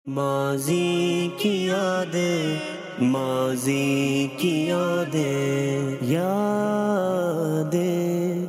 ماضی کی یادیں، ماضی کی یادیں، یادیں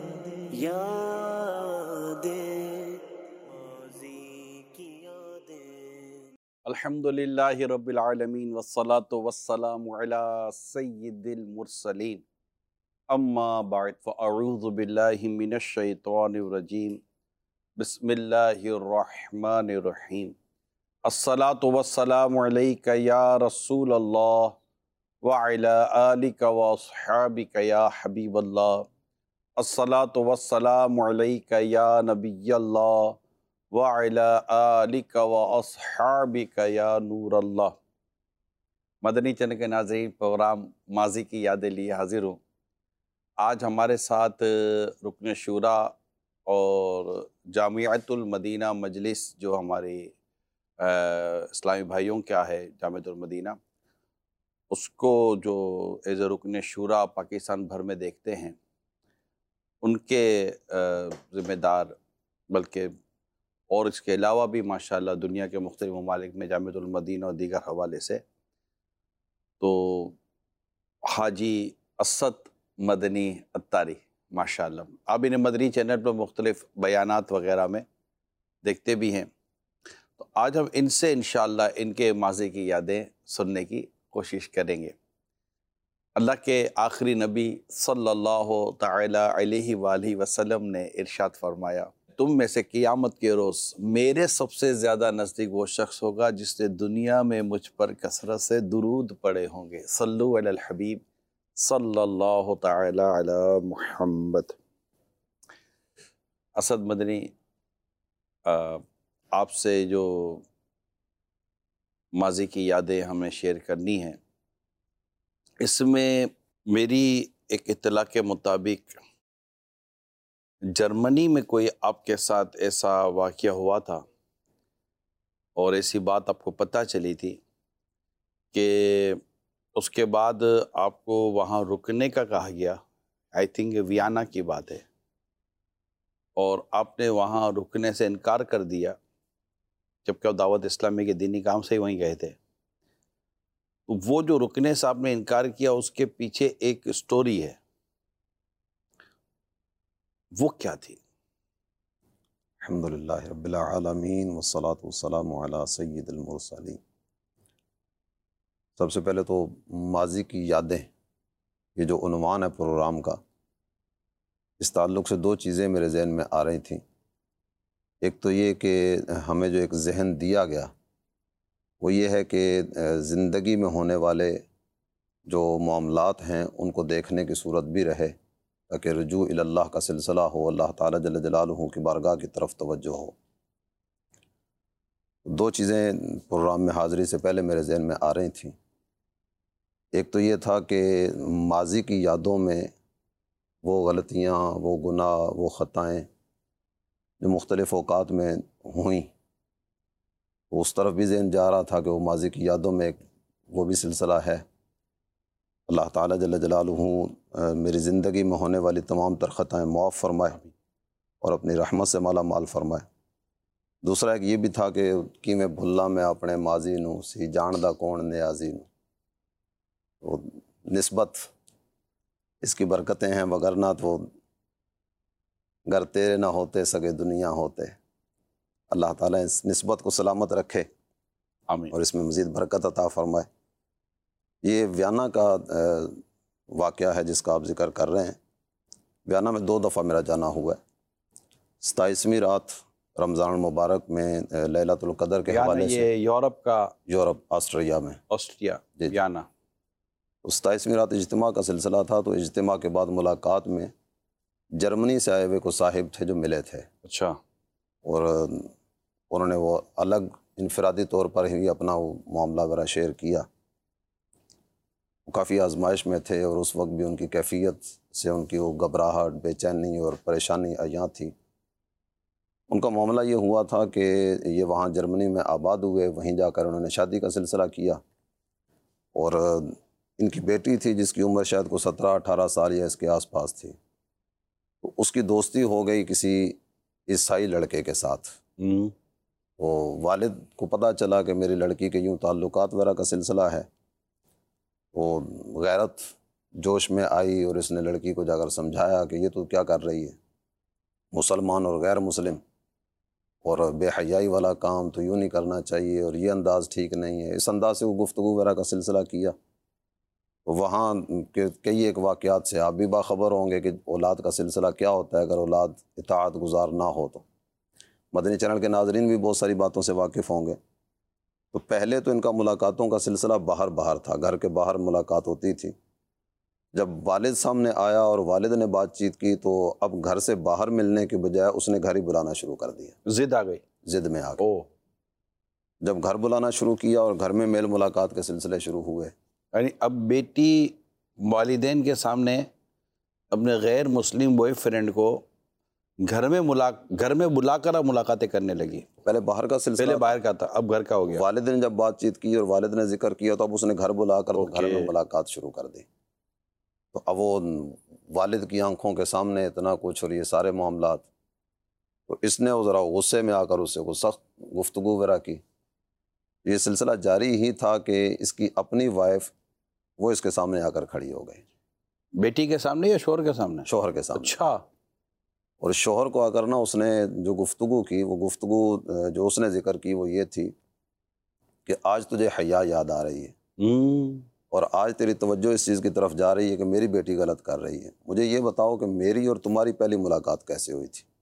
یادیں، ماضی کی یادیں۔ الحمدللہ رب العالمین والصلاة والسلام علی سید المرسلین، اما بعد فاعوذ باللہ من الشیطان الرجیم، بسم اللہ الرحمن الرحیم۔ الصلاة والسلام علیک یا رسول اللہ وعلی آلک واصحابک یا حبیب اللہ۔ الصلاة والسلام علیک یا نبی اللہ وعلی آلک واصحابک یا نور اللہ۔ مدنی چینل کے ناظرین، پروگرام ماضی کی یادیں لیے حاضر ہوں۔ آج ہمارے ساتھ رکن شورا اور جامعۃ المدینہ مجلس، جو ہماری اسلامی بھائیوں کیا ہے جامعۃ المدینہ، اس کو جو ایز اے رکن شورا پاکستان بھر میں دیکھتے ہیں، ان کے ذمہ دار، بلکہ اور اس کے علاوہ بھی ماشاءاللہ دنیا کے مختلف ممالک میں جامعۃ المدینہ اور دیگر حوالے سے، تو حاجی اسد مدنی اتاری ماشاءاللہ، آپ انہیں مدنی چینل پر مختلف بیانات وغیرہ میں دیکھتے بھی ہیں۔ تو آج ہم ان سے انشاءاللہ ان کے ماضی کی یادیں سننے کی کوشش کریں گے۔ اللہ کے آخری نبی صلی اللہ تعالی علیہ وآلہ وسلم نے ارشاد فرمایا، تم میں سے قیامت کے روز میرے سب سے زیادہ نزدیک وہ شخص ہوگا جس نے دنیا میں مجھ پر کثرت سے درود پڑے ہوں گے۔ صلو علی الحبیب صلی اللہ تعالی علی محمد۔ اسد مدنی، آپ سے جو ماضی کی یادیں ہمیں شیئر کرنی ہیں، اس میں میری ایک اطلاع کے مطابق جرمنی میں کوئی آپ کے ساتھ ایسا واقعہ ہوا تھا، اور ایسی بات آپ کو پتہ چلی تھی کہ اس کے بعد آپ کو وہاں رکنے کا کہا گیا۔ آئی تھنک ویانا کی بات ہے، اور آپ نے وہاں رکنے سے انکار کر دیا، جبکہ وہ دعوت اسلامی کے دینی کام سے ہی وہیں گئے تھے۔ تو وہ جو رکنے سے آپ نے انکار کیا، اس کے پیچھے ایک سٹوری ہے، وہ کیا تھی؟ الحمدللہ رب العالمین والصلاة والسلام علی سید المرسلین۔ سب سے پہلے تو ماضی کی یادیں، یہ جو عنوان ہے پروگرام کا، اس تعلق سے دو چیزیں میرے ذہن میں آ رہی تھیں۔ ایک تو یہ کہ ہمیں جو ایک ذہن دیا گیا وہ یہ ہے کہ زندگی میں ہونے والے جو معاملات ہیں ان کو دیکھنے کی صورت بھی رہے، تاکہ رجوع الی اللہ کا سلسلہ ہو، اللہ تعالیٰ جل جلالہ کی بارگاہ کی طرف توجہ ہو۔ دو چیزیں پروگرام میں حاضری سے پہلے میرے ذہن میں آ رہی تھیں۔ ایک تو یہ تھا کہ ماضی کی یادوں میں وہ غلطیاں، وہ گناہ، وہ خطائیں جو مختلف اوقات میں ہوئیں، اس طرف بھی ذہن جا رہا تھا کہ وہ ماضی کی یادوں میں ایک وہ بھی سلسلہ ہے۔ اللہ تعالیٰ جل جلالہ میری زندگی میں ہونے والی تمام تر خطائیں معاف فرمائے اور اپنی رحمت سے مالا مال فرمائے۔ دوسرا ایک یہ بھی تھا کہ کہ میں بھلا میں اپنے ماضی نو سی جاندہ کون نیازی نو، وہ نسبت اس کی برکتیں ہیں، وگرنہ تو گر تیرے نہ ہوتے سگے دنیا ہوتے۔ اللہ تعالیٰ اس نسبت کو سلامت رکھے آمین۔ اور اس میں مزید برکت عطا فرمائے۔ یہ ویانا کا واقعہ ہے جس کا آپ ذکر کر رہے ہیں۔ ویانا میں 2 دفعہ میرا جانا ہوا ہے۔ 27ویں رات رمضان المبارک میں لیلۃ القدر کے حوالے سے، یہ یورپ کا، یورپ آسٹریا میں، آسٹریا، جی۔ ویانا۔ 27ویں رات اجتماع کا سلسلہ تھا، تو اجتماع کے بعد ملاقات میں جرمنی سے آئے ہوئے کو صاحب تھے جو ملے تھے، اچھا۔ اور انہوں نے وہ الگ انفرادی طور پر ہی اپنا وہ معاملہ وغیرہ شیئر کیا۔ وہ کافی آزمائش میں تھے، اور اس وقت بھی ان کی کیفیت سے ان کی وہ گھبراہٹ، بے چینی اور پریشانی عیاں تھی۔ ان کا معاملہ یہ ہوا تھا کہ یہ وہاں جرمنی میں آباد ہوئے، وہیں جا کر انہوں نے شادی کا سلسلہ کیا، اور ان کی بیٹی تھی جس کی عمر شاید کو 17-18 سال یا اس کے آس پاس تھی۔ تو اس کی دوستی ہو گئی کسی عیسائی لڑکے کے ساتھ، تو والد کو پتہ چلا کہ میری لڑکی کے یوں تعلقات وغیرہ کا سلسلہ ہے، وہ غیرت جوش میں آئی اور اس نے لڑکی کو جا کر سمجھایا کہ یہ تو کیا کر رہی ہے، مسلمان اور غیر مسلم، اور بے حیائی والا کام تو یوں نہیں کرنا چاہیے، اور یہ انداز ٹھیک نہیں ہے۔ اس انداز سے وہ گفتگو وغیرہ کا سلسلہ کیا۔ تو وہاں کے کئی ایک واقعات سے آپ بھی باخبر ہوں گے کہ اولاد کا سلسلہ کیا ہوتا ہے اگر اولاد اطاعت گزار نہ ہو تو۔ مدنی چینل کے ناظرین بھی بہت ساری باتوں سے واقف ہوں گے۔ تو پہلے تو ان کا ملاقاتوں کا سلسلہ باہر تھا، گھر کے باہر ملاقات ہوتی تھی۔ جب والد سامنے آیا اور والد نے بات چیت کی تو اب گھر سے باہر ملنے کے بجائے اس نے گھر ہی بلانا شروع کر دیا، ضد آ گئی، ضد میں آ گئی۔ جب گھر بلانا شروع کیا اور گھر میں میل ملاقات کے سلسلے شروع ہوئے، یعنی اب بیٹی والدین کے سامنے اپنے غیر مسلم بوائے فرینڈ کو گھر میں بلا کر اب ملاقاتیں کرنے لگی۔ پہلے باہر کا سلسلہ، پہلے باہر کا تھا، اب گھر کا ہو گیا۔ والد نے جب بات چیت کی اور والد نے ذکر کیا تو اب اس نے گھر بلا کر تو گھر میں ملاقات شروع کر دی۔ تو اب وہ والد کی آنکھوں کے سامنے اتنا کچھ اور یہ سارے معاملات، تو اس نے ذرا غصے میں آ کر اس سے کو سخت گفتگو وغیرہ کی۔ یہ سلسلہ جاری ہی تھا کہ اس کی اپنی وائف وہ اس کے سامنے آ کر کھڑی ہو گئی۔ بیٹی کے سامنے یا شوہر کے سامنے؟ شوہر کے سامنے۔ اچھا۔ اور شوہر کو آ کر نا اس نے جو گفتگو کی، وہ گفتگو جو اس نے ذکر کی وہ یہ تھی کہ آج تجھے حیا یاد آ رہی ہے، اور آج تیری توجہ اس چیز کی طرف جا رہی ہے کہ میری بیٹی غلط کر رہی ہے۔ مجھے یہ بتاؤ کہ میری اور تمہاری پہلی ملاقات کیسے ہوئی تھی؟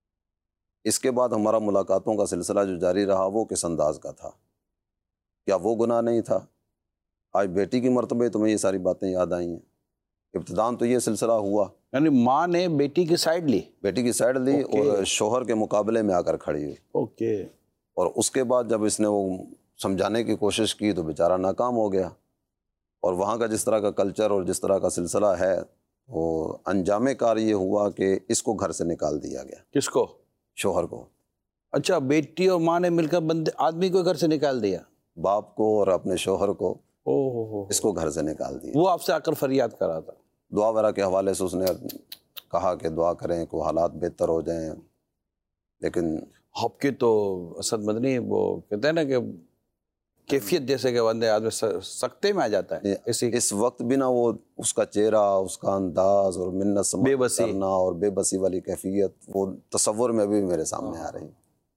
اس کے بعد ہمارا ملاقاتوں کا سلسلہ جو جاری رہا وہ کس انداز کا تھا؟ کیا وہ گناہ نہیں تھا؟ آج بیٹی کی مرتبہ تمہیں یہ ساری باتیں یاد آئی ہیں۔ ابتداً تو یہ سلسلہ ہوا، یعنی ماں نے بیٹی کی سائڈ لی، بیٹی کی سائڈ لی اور شوہر کے مقابلے میں آ کر کھڑی ہوئی۔ اوکے۔ اور اس کے بعد جب اس نے وہ سمجھانے کی کوشش کی تو بیچارہ ناکام ہو گیا، اور وہاں کا جس طرح کا کلچر اور جس طرح کا سلسلہ ہے وہ انجام کار یہ ہوا کہ اس کو گھر سے نکال دیا گیا۔ کس کو؟ شوہر کو۔ اچھا، بیٹی اور ماں نے مل کر آدمی کو گھر سے نکال دیا؟ باپ کو اور اپنے شوہر کو، اس کو گھر سے نکال دیا۔ وہ آپ سے آ کر فریاد کر رہا تھا؟ دعا وغیرہ کے حوالے سے اس نے کہا کہ دعا کریں کہ حالات بہتر ہو جائیں، لیکن آپ کی تو اسد مدنی وہ کہتے ہیں نا کہ کیفیت جیسے کہ بندے آدمی سکتے میں آ جاتا ہے اس وقت بھی نا وہ اس کا چہرہ، اس کا انداز اور منت سمجھ کرنا اور بے بسی والی کیفیت وہ تصور میں ابھی میرے سامنے آ رہی۔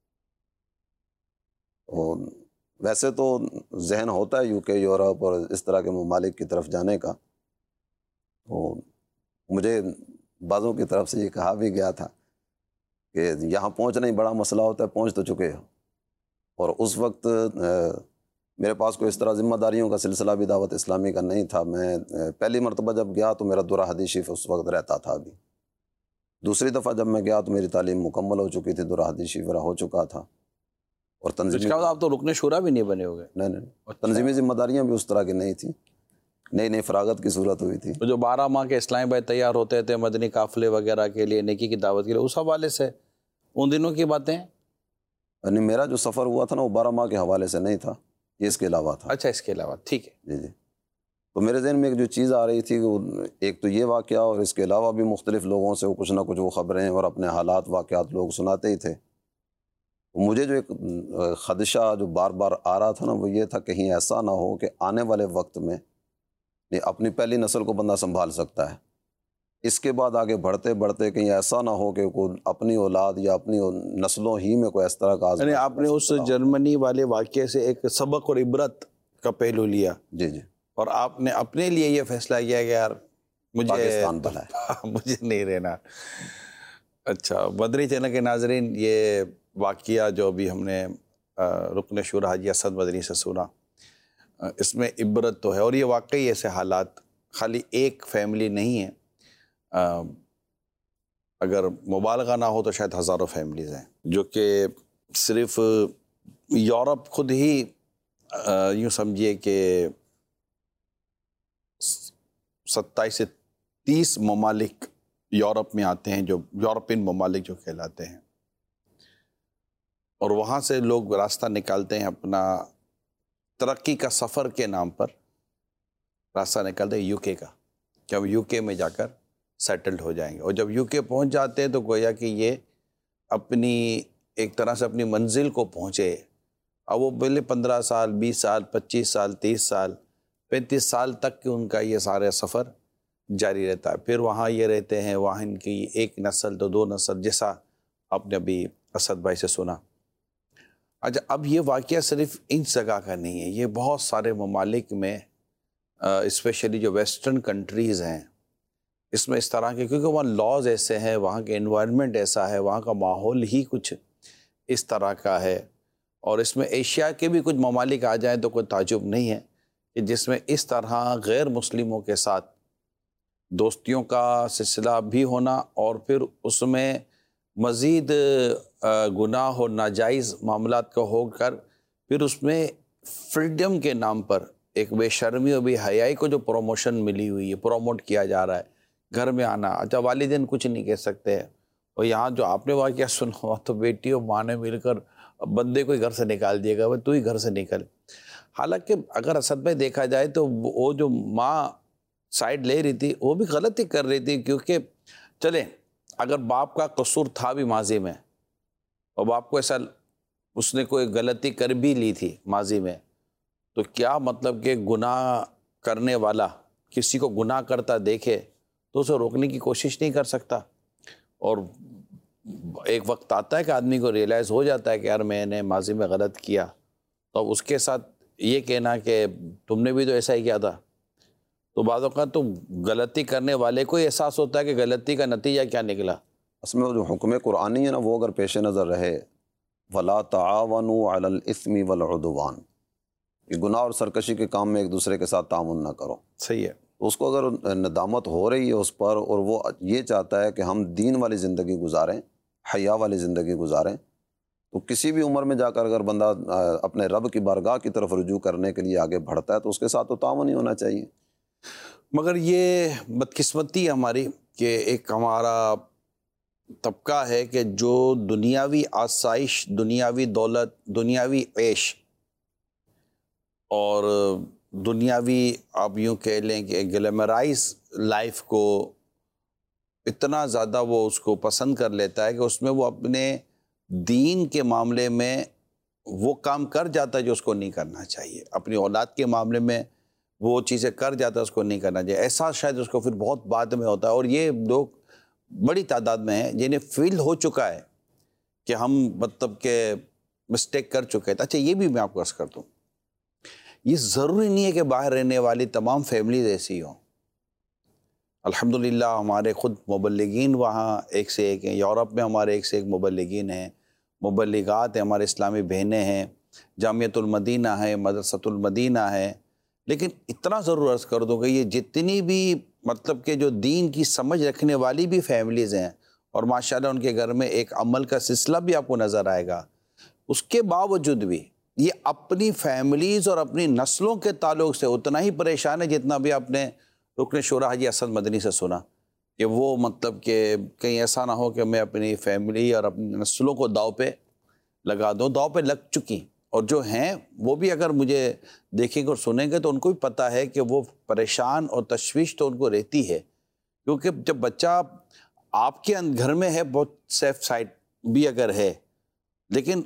ویسے تو ذہن ہوتا ہے UK، یورپ اور اس طرح کے ممالک کی طرف جانے کا، تو مجھے بعضوں کی طرف سے یہ کہا بھی گیا تھا کہ یہاں پہنچنا ہی بڑا مسئلہ ہوتا ہے، پہنچ تو چکے ہو۔ اور اس وقت میرے پاس کوئی اس طرح ذمہ داریوں کا سلسلہ بھی دعوت اسلامی کا نہیں تھا۔ میں پہلی مرتبہ جب گیا تو میرا درہ حدیث شریف اس وقت رہتا تھا ابھی۔ دوسری دفعہ جب میں گیا تو میری تعلیم مکمل ہو چکی تھی، درہ حدیث شریف ہو چکا تھا، اور تنظیمی، آپ تو رکن شورا بھی نہیں بنے ہو گئے؟ نہیں، تنظیمی ذمہ داریاں بھی اس طرح کی نہیں تھیں، نئی فراغت کی صورت ہوئی تھی۔ جو 12 ماہ کے اسلامی بھائی تیار ہوتے تھے مدنی قافلے وغیرہ کے لیے، نیکی کی دعوت کے لیے، اس حوالے سے ان دنوں کی باتیں؟ یعنی میرا جو سفر ہوا تھا نا وہ 12 ماہ کے حوالے سے نہیں تھا، یہ اس کے علاوہ تھا۔ اچھا، اس کے علاوہ، ٹھیک ہے۔ جی۔ تو میرے ذہن میں ایک جو چیز آ رہی تھی کہ ایک تو یہ واقعہ، اور اس کے علاوہ بھی مختلف لوگوں سے کچھ نہ کچھ وہ خبریں اور اپنے حالات واقعات لوگ سناتے ہی تھے۔ مجھے جو ایک خدشہ جو بار بار آ رہا تھا نا وہ یہ تھا کہیں ایسا نہ ہو کہ آنے والے وقت میں اپنی پہلی نسل کو بندہ سنبھال سکتا ہے، اس کے بعد آگے بڑھتے بڑھتے کہیں ایسا نہ ہو کہ کوئی اپنی اولاد یا اپنی نسلوں ہی میں کوئی اس طرح کا، یعنی آپ نے اس جرمنی والے واقعے سے ایک سبق اور عبرت کا پہلو لیا؟ جی، اور آپ نے اپنے لیے یہ فیصلہ کیا کہ یار پاکستان بھلا ہے، مجھے نہیں رہنا۔ اچھا، مدنی چینل کے ناظرین، یہ واقعہ جو بھی ہم نے رکن شورا حاجی اسد مدنی سے سنا، اس میں عبرت تو ہے، اور یہ واقعی ایسے حالات خالی ایک فیملی نہیں ہے، اگر مبالغہ نہ ہو تو شاید ہزاروں فیملیز ہیں جو کہ صرف یورپ خود ہی یوں سمجھیے کہ 27 سے 30 ممالک یورپ میں آتے ہیں، جو یورپین ممالک جو کہلاتے ہیں، اور وہاں سے لوگ راستہ نکالتے ہیں اپنا ترقی کا سفر کے نام پر، راستہ نکالتے ہیں UK کا کہ ہم UK میں جا کر سیٹلڈ ہو جائیں گے، اور جب UK پہنچ جاتے ہیں تو گویا کہ یہ اپنی ایک طرح سے اپنی منزل کو پہنچے. اب وہ پہلے 15 سال 20 سال 25 سال 30 سال 35 سال تک کہ ان کا یہ سارا سفر جاری رہتا ہے. پھر وہاں یہ رہتے ہیں، وہاں ان کی ایک نسل تو 2 نسل، جیسا آپ نے ابھی اسد بھائی سے سنا. اچھا، اب یہ واقعہ صرف ان جگہ کا نہیں ہے، یہ بہت سارے ممالک میں اسپیشلی جو ویسٹرن کنٹریز ہیں اس میں اس طرح کے، کیونکہ وہاں لاز ایسے ہیں، وہاں کے انوائرمنٹ ایسا ہے، وہاں کا ماحول ہی کچھ اس طرح کا ہے. اور اس میں ایشیا کے بھی کچھ ممالک آ جائیں تو کوئی تعجب نہیں ہے کہ جس میں اس طرح غیر مسلموں کے ساتھ دوستیوں کا سلسلہ بھی ہونا، اور پھر اس میں مزید گناہ اور ناجائز معاملات کا ہو کر پھر اس میں فریڈم کے نام پر ایک بے شرمی اور بے حیائی کو جو پروموشن ملی ہوئی ہے، پروموٹ کیا جا رہا ہے، گھر میں آنا. اچھا، والدین کچھ نہیں کہہ سکتے، اور یہاں جو آپ نے واقعہ سنا ہوا تو بیٹی اور ماں نے مل کر بندے کو ہی گھر سے نکال دیا گا، تو ہی گھر سے نکل. حالانکہ اگر اسد میں دیکھا جائے تو وہ جو ماں سائیڈ لے رہی تھی وہ بھی غلطی کر رہی تھی، کیونکہ چلیں اگر باپ کا قصور تھا بھی ماضی میں، اور باپ کو ایسا اس نے کوئی غلطی کر بھی لی تھی ماضی میں، تو کیا مطلب کہ گناہ کرنے والا کسی کو گناہ کرتا دیکھے تو اسے روکنے کی کوشش نہیں کر سکتا؟ اور ایک وقت آتا ہے کہ آدمی کو ریئلائز ہو جاتا ہے کہ یار میں نے ماضی میں غلط کیا، تو اب اس کے ساتھ یہ کہنا کہ تم نے بھی تو ایسا ہی کیا تھا، تو بعض اوقات تو غلطی کرنے والے کو ہی احساس ہوتا ہے کہ غلطی کا نتیجہ کیا نکلا. اس میں جو حکم قرآنی ہے نا، وہ اگر پیش نظر رہے، وَلَا تَعَاوَنُوا عَلَى الْإِثْمِ وَالْعُدْوَانِ، کہ گناہ اور سرکشی کے کام میں ایک دوسرے کے ساتھ تعاون نہ کرو. صحیح ہے. اس کو اگر ندامت ہو رہی ہے اس پر، اور وہ یہ چاہتا ہے کہ ہم دین والی زندگی گزاریں، حیا والی زندگی گزاریں، تو کسی بھی عمر میں جا کر اگر بندہ اپنے رب کی بارگاہ کی طرف رجوع کرنے کے لیے آگے بڑھتا ہے تو اس کے ساتھ تو تعاون ہی ہونا چاہیے. مگر یہ بدقسمتی ہے ہماری کہ ایک ہمارا طبقہ ہے کہ جو دنیاوی آسائش، دنیاوی دولت، دنیاوی عیش اور دنیاوی آپ یوں کہہ لیں کہ گلیمرائز لائف کو اتنا زیادہ وہ اس کو پسند کر لیتا ہے کہ اس میں وہ اپنے دین کے معاملے میں وہ کام کر جاتا ہے جو اس کو نہیں کرنا چاہیے، اپنی اولاد کے معاملے میں وہ چیزیں کر جاتا ہے اس کو نہیں کرنا چاہیے. ایسا شاید اس کو پھر بہت بعد میں ہوتا ہے، اور یہ لوگ بڑی تعداد میں ہیں جنہیں فیل ہو چکا ہے کہ ہم مطلب کہ مسٹیک کر چکے ہیں. اچھا، یہ بھی میں آپ کو عرض کر دوں، یہ ضروری نہیں ہے کہ باہر رہنے والی تمام فیملیز ایسی ہوں. الحمدللہ ہمارے خود مبلغین وہاں ایک سے ایک ہیں، یورپ میں ہمارے ایک سے ایک مبلغین ہیں، مبلغات ہیں، ہمارے اسلامی بہنیں ہیں، جامعۃ المدینہ ہے، مدرسۃ المدینہ ہے. لیکن اتنا ضرور عرض کر دوں کہ یہ جتنی بھی مطلب کہ جو دین کی سمجھ رکھنے والی بھی فیملیز ہیں، اور ماشاءاللہ ان کے گھر میں ایک عمل کا سلسلہ بھی آپ کو نظر آئے گا، اس کے باوجود بھی یہ اپنی فیملیز اور اپنی نسلوں کے تعلق سے اتنا ہی پریشان ہے جتنا بھی آپ نے رکن شورا حاجی اسد مدنی سے سنا، کہ وہ مطلب کہ کہیں ایسا نہ ہو کہ میں اپنی فیملی اور اپنی نسلوں کو داؤ پہ لگا دوں. داؤ پہ لگ چکی، اور جو ہیں وہ بھی اگر مجھے دیکھیں گے اور سنیں گے تو ان کو بھی پتہ ہے کہ وہ پریشان اور تشویش تو ان کو رہتی ہے، کیونکہ جب بچہ آپ کے گھر میں ہے بہت سیف سائڈ بھی اگر ہے، لیکن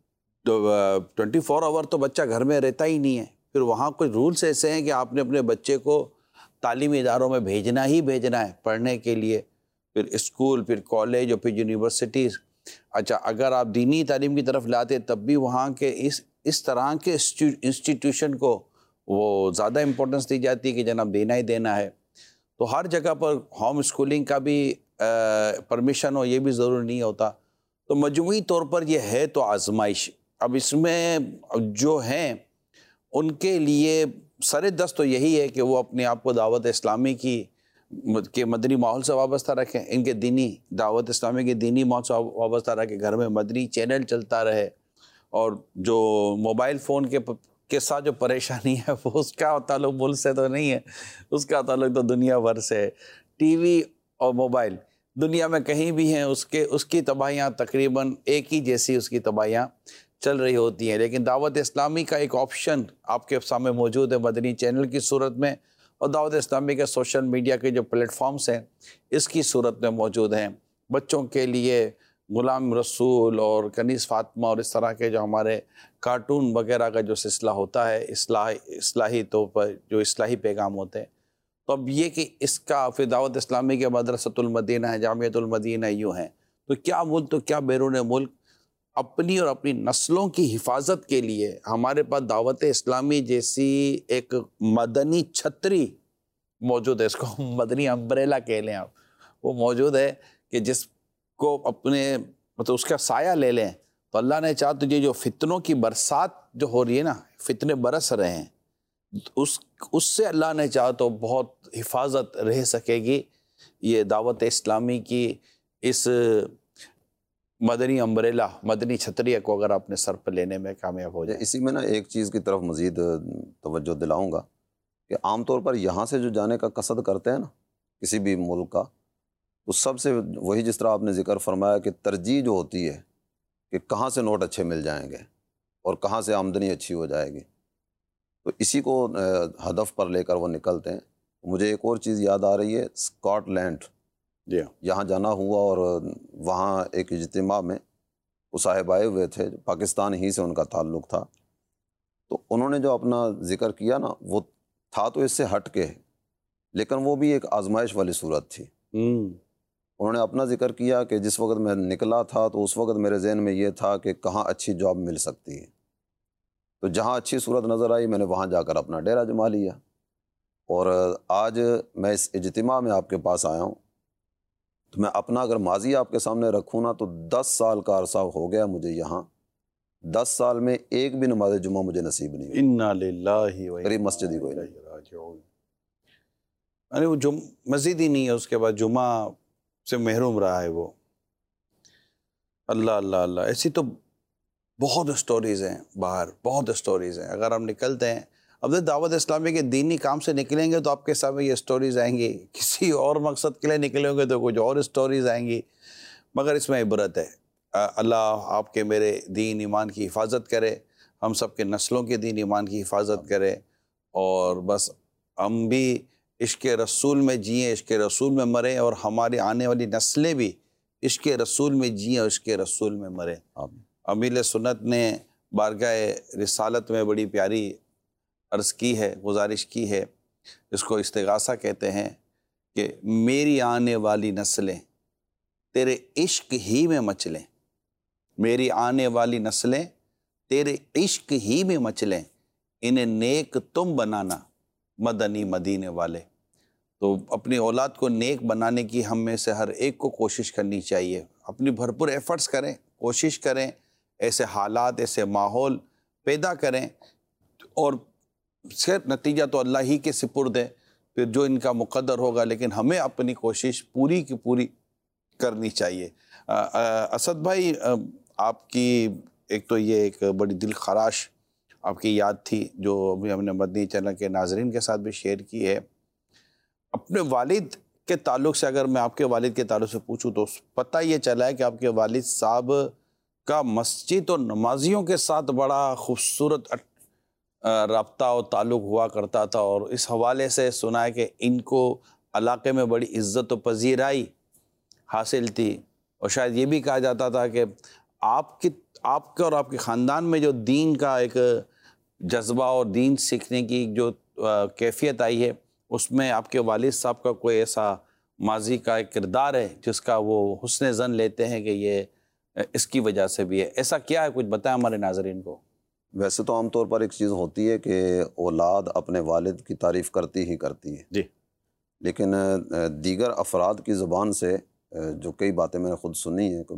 24 آور تو بچہ گھر میں رہتا ہی نہیں ہے. پھر وہاں کوئی رولس ایسے ہیں کہ آپ نے اپنے بچے کو تعلیمی اداروں میں بھیجنا ہی بھیجنا ہے پڑھنے کے لیے، پھر اسکول، پھر کالج اور پھر یونیورسٹیز. اچھا، اگر آپ دینی تعلیم کی طرف لاتے تب بھی وہاں کے اس طرح کے انسٹیٹیوشن کو وہ زیادہ امپورٹنس دی جاتی ہے کہ جناب دینا ہی دینا ہے. تو ہر جگہ پر ہوم اسکولنگ کا بھی پرمیشن ہو یہ بھی ضروری نہیں ہوتا. تو مجموعی طور پر یہ ہے تو آزمائش. اب اس میں جو ہیں ان کے لیے سر دست تو یہی ہے کہ وہ اپنے آپ کو دعوت اسلامی کے مدنی ماحول سے وابستہ رکھیں، ان کے دینی دعوت اسلامی کے دینی ماحول سے وابستہ رکھیں، گھر میں مدنی چینل چلتا رہے، اور جو موبائل فون کے ساتھ جو پریشانی ہے وہ اس کا تعلق ملک سے تو نہیں ہے، اس کا تعلق تو دنیا بھر سے ہے. ٹی وی اور موبائل دنیا میں کہیں بھی ہیں، اس کی تباہیاں تقریباً ایک ہی جیسی اس کی تباہیاں چل رہی ہوتی ہیں. لیکن دعوت اسلامی کا ایک آپشن آپ کے سامنے موجود ہے مدنی چینل کی صورت میں، اور دعوت اسلامی کے سوشل میڈیا کے جو پلیٹ فارمز ہیں اس کی صورت میں موجود ہیں. بچوں کے لیے غلام رسول اور کنیز فاطمہ اور اس طرح کے جو ہمارے کارٹون وغیرہ کا جو سلسلہ ہوتا ہے اصلاحی طور پر جو اصلاحی پیغام ہوتے ہیں، تو اب یہ کہ اس کا پھر دعوت اسلامی کے مدرسۃ المدینہ ہے، جامعۃ المدینہ یوں ہیں، تو کیا ملک تو کیا بیرون ملک اپنی اور اپنی نسلوں کی حفاظت کے لیے ہمارے پاس دعوت اسلامی جیسی ایک مدنی چھتری موجود ہے، اس کو مدنی امبریلا کہہ لیں آپ، وہ موجود ہے کہ جس کو اپنے مطلب اس کا سایہ لے لیں تو اللہ نے چاہا تو یہ جو فتنوں کی برسات جو ہو رہی ہے نا، فتنے برس رہے ہیں، اس سے اللہ نے چاہا تو بہت حفاظت رہ سکے گی یہ دعوت اسلامی کی اس مدنی امبریلا، مدنی چھتری کو اگر اپنے سر پر لینے میں کامیاب ہو جائے۔ اسی میں نا ایک چیز کی طرف مزید توجہ دلاؤں گا کہ عام طور پر یہاں سے جو جانے کا قصد کرتے ہیں نا کسی بھی ملک کا، تو سب سے وہی جس طرح آپ نے ذکر فرمایا کہ ترجیح جو ہوتی ہے کہ کہاں سے نوٹ اچھے مل جائیں گے اور کہاں سے آمدنی اچھی ہو جائے گی، تو اسی کو ہدف پر لے کر وہ نکلتے ہیں۔ مجھے ایک اور چیز یاد آ رہی ہے، اسکاٹ لینڈ، جی یہاں جانا ہوا اور وہاں ایک اجتماع میں وہ صاحب آئے ہوئے تھے، پاکستان ہی سے ان کا تعلق تھا، تو انہوں نے جو اپنا ذکر کیا نا وہ تھا تو اس سے ہٹ کے، لیکن وہ بھی ایک آزمائش والی صورت تھی۔ انہوں نے اپنا ذکر کیا کہ جس وقت میں نکلا تھا تو اس وقت میرے ذہن میں یہ تھا کہ کہاں اچھی جاب مل سکتی ہے، تو جہاں اچھی صورت نظر آئی میں نے وہاں جا کر اپنا ڈیرہ جما لیا، اور آج میں اس اجتماع میں آپ کے پاس آیا ہوں، تو میں اپنا اگر ماضی آپ کے سامنے رکھوں نا تو 10 سال کا عرصہ ہو گیا مجھے یہاں، 10 سال میں ایک بھی نماز جمعہ مجھے نصیب نہیں ہوئی، انا للہ و قریب مسجد ہی کوئی نہیں۔ الیہ راجعون، یعنی وہ مسجد ہی نہیں ہے، اس کے بعد جمعہ سے محروم رہا ہے وہ۔ اللہ اللہ اللہ، ایسی تو بہت اسٹوریز ہیں باہر، بہت اسٹوریز ہیں۔ اگر ہم نکلتے ہیں اب دعوت اسلامی کے دینی کام سے نکلیں گے تو آپ کے سامنے یہ اسٹوریز آئیں گی، کسی اور مقصد کے لیے نکلیں گے تو کچھ اور اسٹوریز آئیں گی، مگر اس میں عبرت ہے۔ اللہ آپ کے میرے دین ایمان کی حفاظت کرے، ہم سب کے نسلوں کے دین ایمان کی حفاظت کرے، اور بس ہم بھی عشق رسول میں جئیں، عشق رسول میں مریں، اور ہماری آنے والی نسلیں بھی عشق رسول میں جئیں اور عشق رسول میں مریں۔ امیل سنت نے بارگاہ رسالت میں بڑی پیاری عرض کی ہے، گزارش کی ہے، اس کو استغاثہ کہتے ہیں کہ میری آنے والی نسلیں تیرے عشق ہی میں مچلیں، میری آنے والی نسلیں تیرے عشق ہی میں مچلیں، انہیں نیک تم بنانا مدنی مدینے والے۔ تو اپنی اولاد کو نیک بنانے کی ہم میں سے ہر ایک کو کوشش کرنی چاہیے، اپنی بھرپور ایفرٹس کریں، کوشش کریں، ایسے حالات ایسے ماحول پیدا کریں، اور صرف نتیجہ تو اللہ ہی کے سپرد ہے، پھر جو ان کا مقدر ہوگا، لیکن ہمیں اپنی کوشش پوری کی پوری کرنی چاہیے۔ اسد بھائی، آپ کی ایک تو یہ ایک بڑی دل خراش آپ کی یاد تھی جو ابھی ہم نے مدنی چینل کے ناظرین کے ساتھ بھی شیئر کی ہے۔ اپنے والد کے تعلق سے اگر میں آپ کے والد کے تعلق سے پوچھوں تو پتہ یہ چلا ہے کہ آپ کے والد صاحب کا مسجد اور نمازیوں کے ساتھ بڑا خوبصورت رابطہ اور تعلق ہوا کرتا تھا، اور اس حوالے سے سنا ہے کہ ان کو علاقے میں بڑی عزت و پذیرائی حاصل تھی، اور شاید یہ بھی کہا جاتا تھا کہ آپ کے اور آپ کے خاندان میں جو دین کا ایک جذبہ اور دین سیکھنے کی جو کیفیت آئی ہے، اس میں آپ کے والد صاحب کا کوئی ایسا ماضی کا ایک کردار ہے جس کا وہ حسن ظن لیتے ہیں کہ یہ اس کی وجہ سے بھی ہے، ایسا کیا ہے؟ کچھ بتائیں ہمارے ناظرین کو۔ ویسے تو عام طور پر ایک چیز ہوتی ہے کہ اولاد اپنے والد کی تعریف کرتی ہی کرتی ہے، جی، لیکن دیگر افراد کی زبان سے جو کئی باتیں میں نے خود سنی ہیں کہ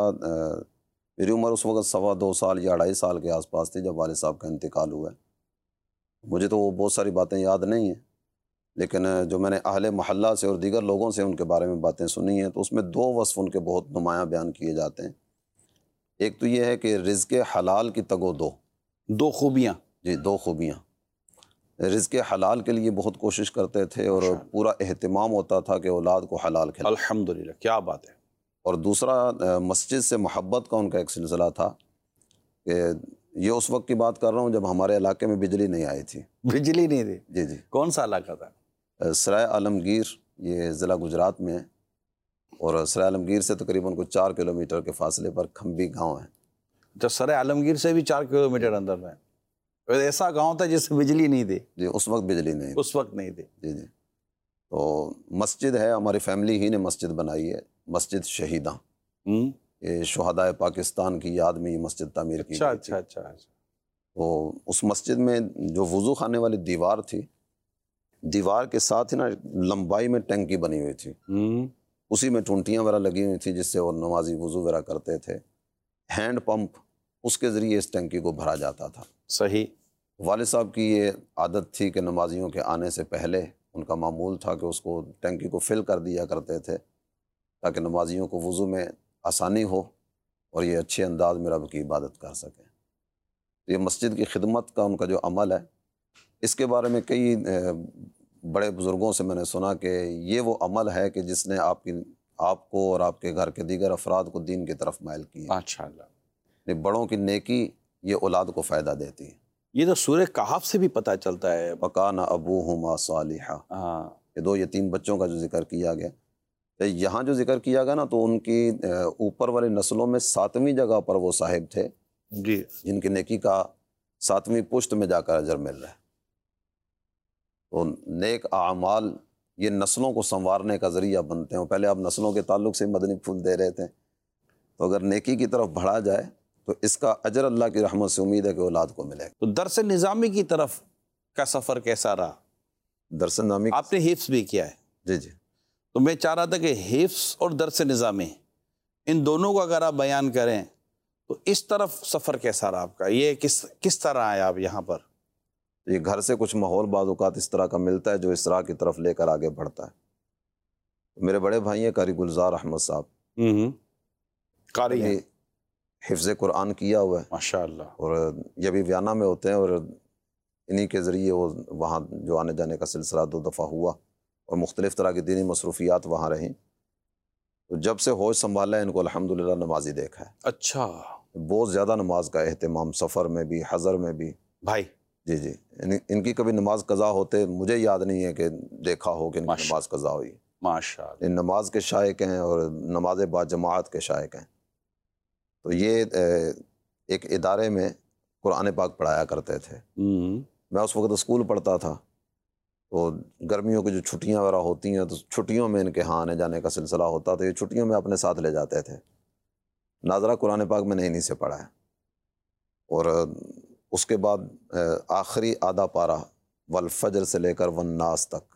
میری عمر اس وقت 2.25 سال یا 2.5 سال کے آس پاس تھی جب والد صاحب کا انتقال ہوا ہے۔ مجھے تو وہ بہت ساری باتیں یاد نہیں ہیں، لیکن جو میں نے اہل محلہ سے اور دیگر لوگوں سے ان کے بارے میں باتیں سنی ہیں تو اس میں 2 وصف ان کے بہت نمایاں بیان کیے جاتے ہیں۔ ایک تو یہ ہے کہ رزق حلال کی تگ و دو خوبیاں، جی 2 خوبیاں، رزق حلال کے لیے بہت کوشش کرتے تھے اور پورا اہتمام ہوتا تھا کہ اولاد کو حلال کھلائیں۔ الحمدللہ، کیا بات ہے۔ اور دوسرا مسجد سے محبت کا ان کا ایک سلسلہ تھا کہ یہ اس وقت کی بات کر رہا ہوں جب ہمارے علاقے میں بجلی نہیں آئی تھی۔ بجلی نہیں تھی؟ جی جی، کون سا علاقہ تھا؟ سرائے عالمگیر، یہ ضلع گجرات میں ہے۔ اور سرائے عالمگیر سے تقریباً کوئی 4 کلومیٹر کے فاصلے پر کھمبی گاؤں ہے۔ جو سرائے عالمگیر سے بھی 4 کلومیٹر اندر میں، ایسا گاؤں تھا جس میں بجلی نہیں تھی، جی اس وقت بجلی نہیں تھی۔ اس وقت نہیں تھی۔ جی جی، تو مسجد ہے، ہماری فیملی ہی نے مسجد بنائی ہے، مسجد شہیداں، یہ شہدائے پاکستان کی یاد میں یہ مسجد تعمیر کی اچھا گئی تھی۔ اچھا اچھا۔ تو اس مسجد میں جو وضو خانے والی دیوار تھی، دیوار کے ساتھ ہی نا لمبائی میں ٹینکی بنی ہوئی تھی، اسی میں ٹونٹیاں وغیرہ لگی ہوئی تھی جس سے وہ نمازی وضو وغیرہ کرتے تھے۔ ہینڈ پمپ، اس کے ذریعے اس ٹینکی کو بھرا جاتا تھا۔ صحیح۔ والد صاحب کی یہ عادت تھی کہ نمازیوں کے آنے سے پہلے ان کا معمول تھا کہ اس کو ٹینکی کو فل کر دیا کرتے تھے تاکہ نمازیوں کو وضو میں آسانی ہو اور یہ اچھے انداز میں رب کی عبادت کر سکیں۔ یہ مسجد کی خدمت کا ان کا جو عمل ہے، اس کے بارے میں کئی بڑے بزرگوں سے میں نے سنا کہ یہ وہ عمل ہے کہ جس نے آپ کو اور آپ کے گھر کے دیگر افراد کو دین کی طرف مائل کیا۔ ماشاءاللہ۔ بڑوں کی نیکی یہ اولاد کو فائدہ دیتی ہے۔ یہ تو سورہ کہف سے بھی پتہ چلتا ہے۔ وَكَانَ أَبُوهُمَا صَالِحًا، یہ 2 یتیم بچوں کا جو ذکر کیا گیا، یہاں جو ذکر کیا گیا نا تو ان کی اوپر والی نسلوں میں 7ویں جگہ پر وہ صاحب تھے جی، جن کی نیکی کا 7ویں پشت میں جا کر اجر مل رہا ہے۔ تو نیک اعمال یہ نسلوں کو سنوارنے کا ذریعہ بنتے ہیں۔ پہلے آپ نسلوں کے تعلق سے مدنی پھول دے رہے تھے، تو اگر نیکی کی طرف بڑھا جائے تو اس کا اجر اللہ کی رحمت سے امید ہے کہ اولاد کو ملے گا۔ تو درس نظامی کی طرف کا سفر کیسا رہا؟ درس نامی آپ نے حفظ بھی کیا ہے، جی جی، تو میں چاہ رہا تھا کہ حفظ اور درس نظامی ان دونوں کو اگر آپ بیان کریں تو اس طرف سفر کیسا رہا آپ کا؟ یہ کس طرح آئے آپ یہاں پر؟ یہ گھر سے کچھ ماحول بعض اوقات اس طرح کا ملتا ہے جو اس طرح کی طرف لے کر آگے بڑھتا ہے۔ میرے بڑے بھائی ہیں قاری گلزار احمد صاحب، قاری ہیں، حفظ قرآن کیا ہوا ہے، ماشاءاللہ، اور یہ بھی ویانا میں ہوتے ہیں، اور انہی کے ذریعے وہ وہاں جو آنے جانے کا سلسلہ 2 دفعہ ہوا اور مختلف طرح کی دینی مصروفیات وہاں رہیں۔ تو جب سے ہوش سنبھالا ہے ان کو الحمدللہ نمازی دیکھا ہے۔ اچھا بہت زیادہ نماز کا اہتمام، سفر میں بھی حضر میں بھی۔ بھائی، جی جی، ان کی کبھی نماز قضا ہوتے مجھے یاد نہیں ہے کہ دیکھا ہو کہ ان کی نماز قضا ہوئی۔ ماشاءاللہ، ان نماز کے شائق ہیں اور نماز با جماعت کے شائق ہیں۔ تو یہ ایک ادارے میں قرآن پاک پڑھایا کرتے تھے۔ میں اس وقت اسکول پڑھتا تھا، تو گرمیوں کی جو چھٹیاں وغیرہ ہوتی ہیں تو چھٹیوں میں ان کے ہاں آنے جانے کا سلسلہ ہوتا تو یہ چھٹیوں میں اپنے ساتھ لے جاتے تھے۔ ناظرہ قرآن پاک میں نے انہی سے پڑھا ہے، اور اس کے بعد آخری آدھا پارہ والفجر سے لے کر والناس تک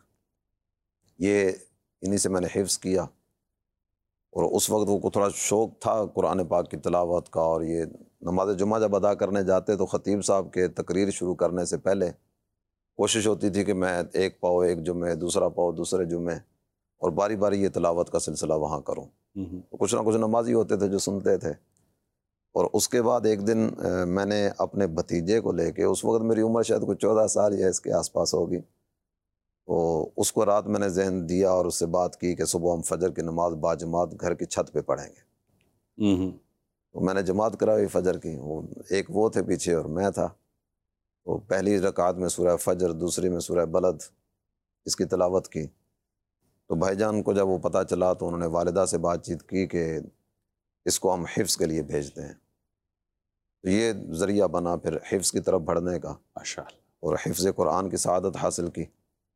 یہ انہی سے میں نے حفظ کیا۔ اور اس وقت وہ کو تھوڑا شوق تھا قرآن پاک کی تلاوت کا، اور یہ نماز جمعہ جب ادا کرنے جاتے تو خطیب صاحب کے تقریر شروع کرنے سے پہلے کوشش ہوتی تھی کہ میں ایک پاؤ ایک جمعے، دوسرا پاؤ دوسرے جمعے، اور باری باری یہ تلاوت کا سلسلہ وہاں کروں۔ تو کچھ نہ کچھ نمازی ہوتے تھے جو سنتے تھے۔ اور اس کے بعد ایک دن میں نے اپنے بھتیجے کو لے کے، اس وقت میری عمر شاید کوئی 14 سال یا اس کے آس پاس ہوگی، تو اس کو رات میں نے ذہن دیا اور اس سے بات کی کہ صبح ہم فجر کی نماز باجماعت گھر کی چھت پہ پڑھیں گے۔ تو میں نے جماعت کرائی فجر کی، ایک وہ تھے پیچھے اور میں تھا۔ تو پہلی رکعت میں سورہ فجر، دوسری میں سورہ بلد، اس کی تلاوت کی۔ تو بھائی جان کو جب وہ پتہ چلا تو انہوں نے والدہ سے بات چیت کی کہ اس کو ہم حفظ کے لیے بھیجتے ہیں۔ تو یہ ذریعہ بنا پھر حفظ کی طرف بڑھنے کا، ماشاءاللہ، اور حفظ قرآن کی سعادت حاصل کی۔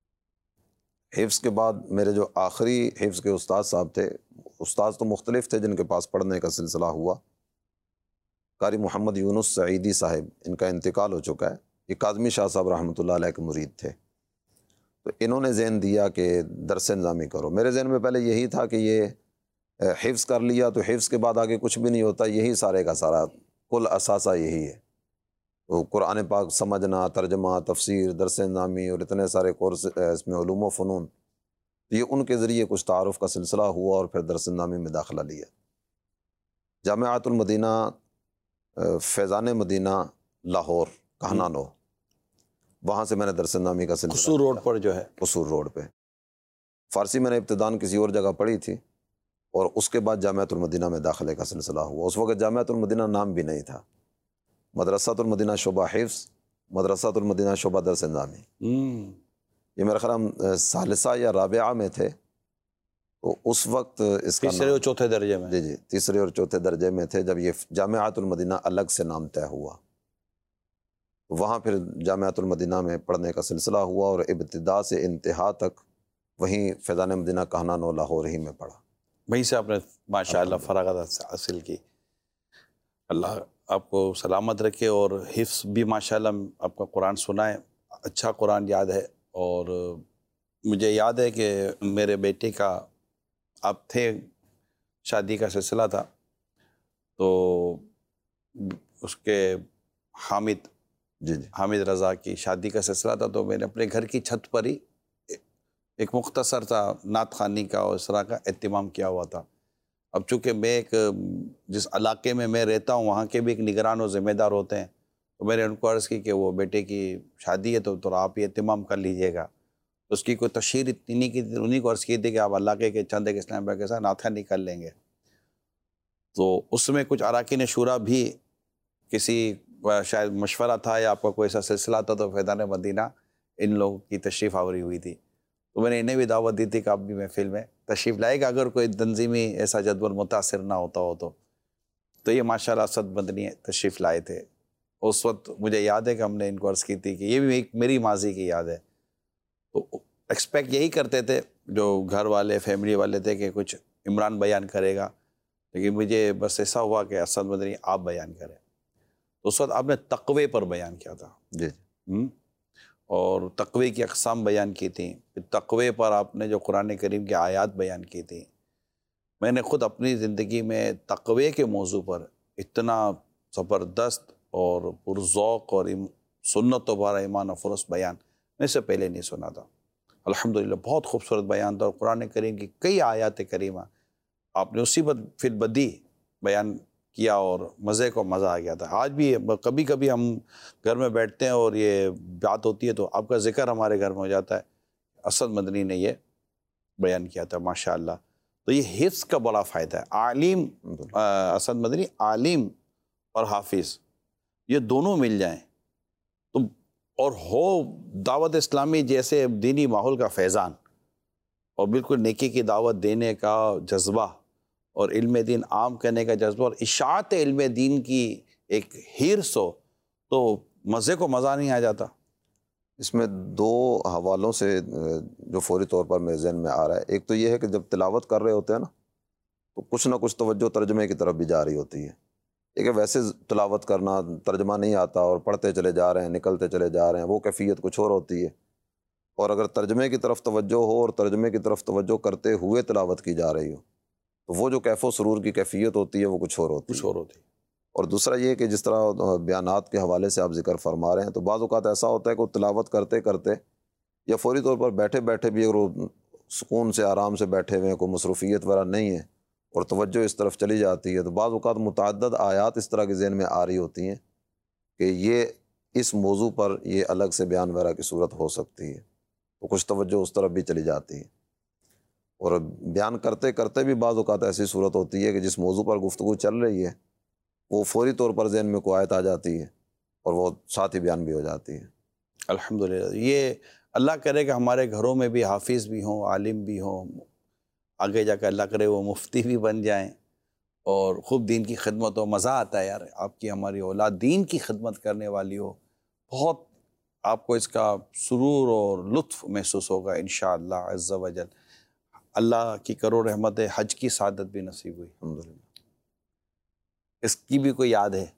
حفظ کے بعد میرے جو آخری حفظ کے استاد صاحب تھے، استاد تو مختلف تھے جن کے پاس پڑھنے کا سلسلہ ہوا، قاری محمد یونس سعیدی صاحب، ان کا انتقال ہو چکا ہے، یہ کاظمی شاہ صاحب رحمۃ اللہ علیہ کے مرید تھے۔ تو انہوں نے ذہن دیا کہ درس نظامی کرو۔ میرے ذہن میں پہلے یہی تھا کہ یہ حفظ کر لیا تو حفظ کے بعد آگے کچھ بھی نہیں ہوتا، یہی سارے کا سارا کل اثاثہ یہی ہے۔ تو قرآن پاک سمجھنا، ترجمہ، تفسیر، درس نظامی اور اتنے سارے کورس اس میں علوم و فنون، یہ ان کے ذریعے کچھ تعارف کا سلسلہ ہوا اور پھر درس نظامی میں داخلہ لیا۔ جامعۃ المدینہ فیضان مدینہ لاہور کہنا نو، وہاں سے میں نے درس نظامی کا سلسلہ قصور روڈ پر جو ہے، قصور روڈ پہ۔ فارسی میں نے ابتداً کسی اور جگہ پڑھی تھی، اور اس کے بعد جامعۃ المدینہ میں داخلے کا سلسلہ ہوا۔ اس وقت جامعۃ المدینہ نام بھی نہیں تھا، مدرسۃ المدینہ شعبہ حفظ، مدرسۃ المدینہ شعبہ درس نظامی۔ یہ میرا خیال ثالثہ یا رابعہ میں تھے تو اس وقت اس کا تیسرے اور چوتھے درجے میں؟ جی تیسرے اور چوتھے درجے میں تھے جب یہ جامعۃ المدینہ الگ سے نام طے ہوا۔ وہاں پھر جامعۃ المدینہ میں پڑھنے کا سلسلہ ہوا اور ابتدا سے انتہا تک وہیں فیضان مدینہ کہنانو لاہور ہی میں پڑھا۔ وہیں سے آپ نے ماشاء اللہ فراغت حاصل کی۔ اللہ آپ کو سلامت رکھے اور حفظ بھی ماشاء اللہ آپ کا قرآن سنا ہے، اچھا قرآن یاد ہے۔ اور مجھے یاد ہے کہ میرے بیٹے کا آپ تھے، شادی کا سلسلہ تھا، تو اس کے حامد رضا کی شادی کا سلسلہ تھا، تو میں نے اپنے گھر کی چھت پر ہی ایک مختصر سا نعت خوانی کا اور اس طرح کا اہتمام کیا ہوا تھا۔ اب چونکہ میں جس علاقے میں میں رہتا ہوں وہاں کے بھی ایک نگران و ذمہ دار ہوتے ہیں، تو میں نے ان کو عرض کی کہ وہ بیٹے کی شادی ہے تو آپ یہ اہتمام کر لیجئے گا۔ اس کی کوئی تشہیر اتنی نہیں کی، انہیں کو عرض کی تھی کہ آپ علاقے کے چند ایک اسلام بھائی کے ساتھ نعت خوانی کر لیں گے۔ تو اس میں کچھ اراکین شورا بھی کسی شاید مشورہ تھا یا آپ کا کوئی ایسا سلسلہ تھا، تو فیضان مدینہ ان لوگوں کی تشریف آوری ہوئی تھی، تو میں نے انہیں بھی دعوت دی تھی کہ آپ بھی محفل میں تشریف لائے گا اگر کوئی تنظیمی ایسا جدول متاثر نہ ہوتا ہو تو یہ ماشاءاللہ اسد مدنی تشریف لائے تھے۔ اس وقت مجھے یاد ہے کہ ہم نے ان کو عرض کی تھی کہ یہ بھی ایک میری ماضی کی یاد ہے، تو ایکسپیکٹ یہی کرتے تھے جو گھر والے فیملی والے تھے کہ کچھ عمران بیان کرے گا، لیکن مجھے بس ایسا ہوا کہ اسد مدنی آپ بیان کریں۔ تو اس وقت آپ نے تقوی پر بیان کیا تھا، اور تقوی کی اقسام بیان کی تھیں، پھر تقوی پر آپ نے جو قرآن کریم کی آیات بیان کی تھیں۔ میں نے خود اپنی زندگی میں تقوی کے موضوع پر اتنا زبردست اور پرذوق اور سنت و بارہ ایمان افروز بیان میں سے پہلے نہیں سنا تھا۔ الحمدللہ بہت خوبصورت بیان تھا، اور قرآن کریم کی کئی آیات کریمہ آپ نے اسی فی البدی بیان کیا اور مزے کو مزہ آ گیا تھا۔ آج بھی کبھی کبھی ہم گھر میں بیٹھتے ہیں اور یہ بات ہوتی ہے تو آپ کا ذکر ہمارے گھر میں ہو جاتا ہے، اسد مدنی نے یہ بیان کیا تھا ماشاءاللہ۔ تو یہ حفظ کا بڑا فائدہ ہے۔ عالم اسد مدنی عالم اور حافظ یہ دونوں مل جائیں تو اور ہو دعوت اسلامی جیسے دینی ماحول کا فیضان اور بالکل نیکی کی دعوت دینے کا جذبہ اور علم دین عام کرنے کا جذبہ اور اشاعت علم دین کی ایک حرص ہو تو مزے کو مزہ نہیں آ جاتا۔ اس میں دو حوالوں سے جو فوری طور پر میرے ذہن میں آ رہا ہے، ایک تو یہ ہے کہ جب تلاوت کر رہے ہوتے ہیں نا تو کچھ نہ کچھ توجہ ترجمے کی طرف بھی جا رہی ہوتی ہے۔ ایک ہے ویسے تلاوت کرنا، ترجمہ نہیں آتا اور پڑھتے چلے جا رہے ہیں، نکلتے چلے جا رہے ہیں، وہ کیفیت کچھ اور ہوتی ہے، اور اگر ترجمے کی طرف توجہ ہو اور ترجمے کی طرف توجہ کرتے ہوئے تلاوت کی جا رہی ہو تو وہ جو کیف و سرور کی کیفیت ہوتی ہے وہ کچھ اور ہوتی ہے۔ اور دوسرا یہ کہ جس طرح بیانات کے حوالے سے آپ ذکر فرما رہے ہیں تو بعض اوقات ایسا ہوتا ہے کہ وہ تلاوت کرتے کرتے یا فوری طور پر بیٹھے بیٹھے بھی اگر وہ سکون سے آرام سے بیٹھے ہوئے ہیں، کوئی مصروفیت وغیرہ نہیں ہے اور توجہ اس طرف چلی جاتی ہے، تو بعض اوقات متعدد آیات اس طرح کے ذہن میں آ رہی ہوتی ہیں کہ یہ اس موضوع پر یہ الگ سے بیان وغیرہ کی صورت ہو سکتی ہے، تو کچھ توجہ اس طرف بھی چلی جاتی ہے۔ اور بیان کرتے کرتے بھی بعض اوقات ایسی صورت ہوتی ہے کہ جس موضوع پر گفتگو چل رہی ہے وہ فوری طور پر ذہن میں کوئی آیت آ جاتی ہے اور وہ ساتھ ہی بیان بھی ہو جاتی ہے۔ الحمدللہ، یہ اللہ کرے کہ ہمارے گھروں میں بھی حافظ بھی ہوں، عالم بھی ہوں، آگے جا کے اللہ کرے وہ مفتی بھی بن جائیں اور خوب دین کی خدمت ہو۔ مزہ آتا ہے یار، آپ کی ہماری اولاد دین کی خدمت کرنے والی ہو، بہت آپ کو اس کا سرور اور لطف محسوس ہوگا انشاءاللہ عز و جل۔ اللہ کی کرو رحمت ہے، حج کی سعادت بھی نصیب ہوئی الحمدللہ۔ اس کی بھی کوئی یاد ہے؟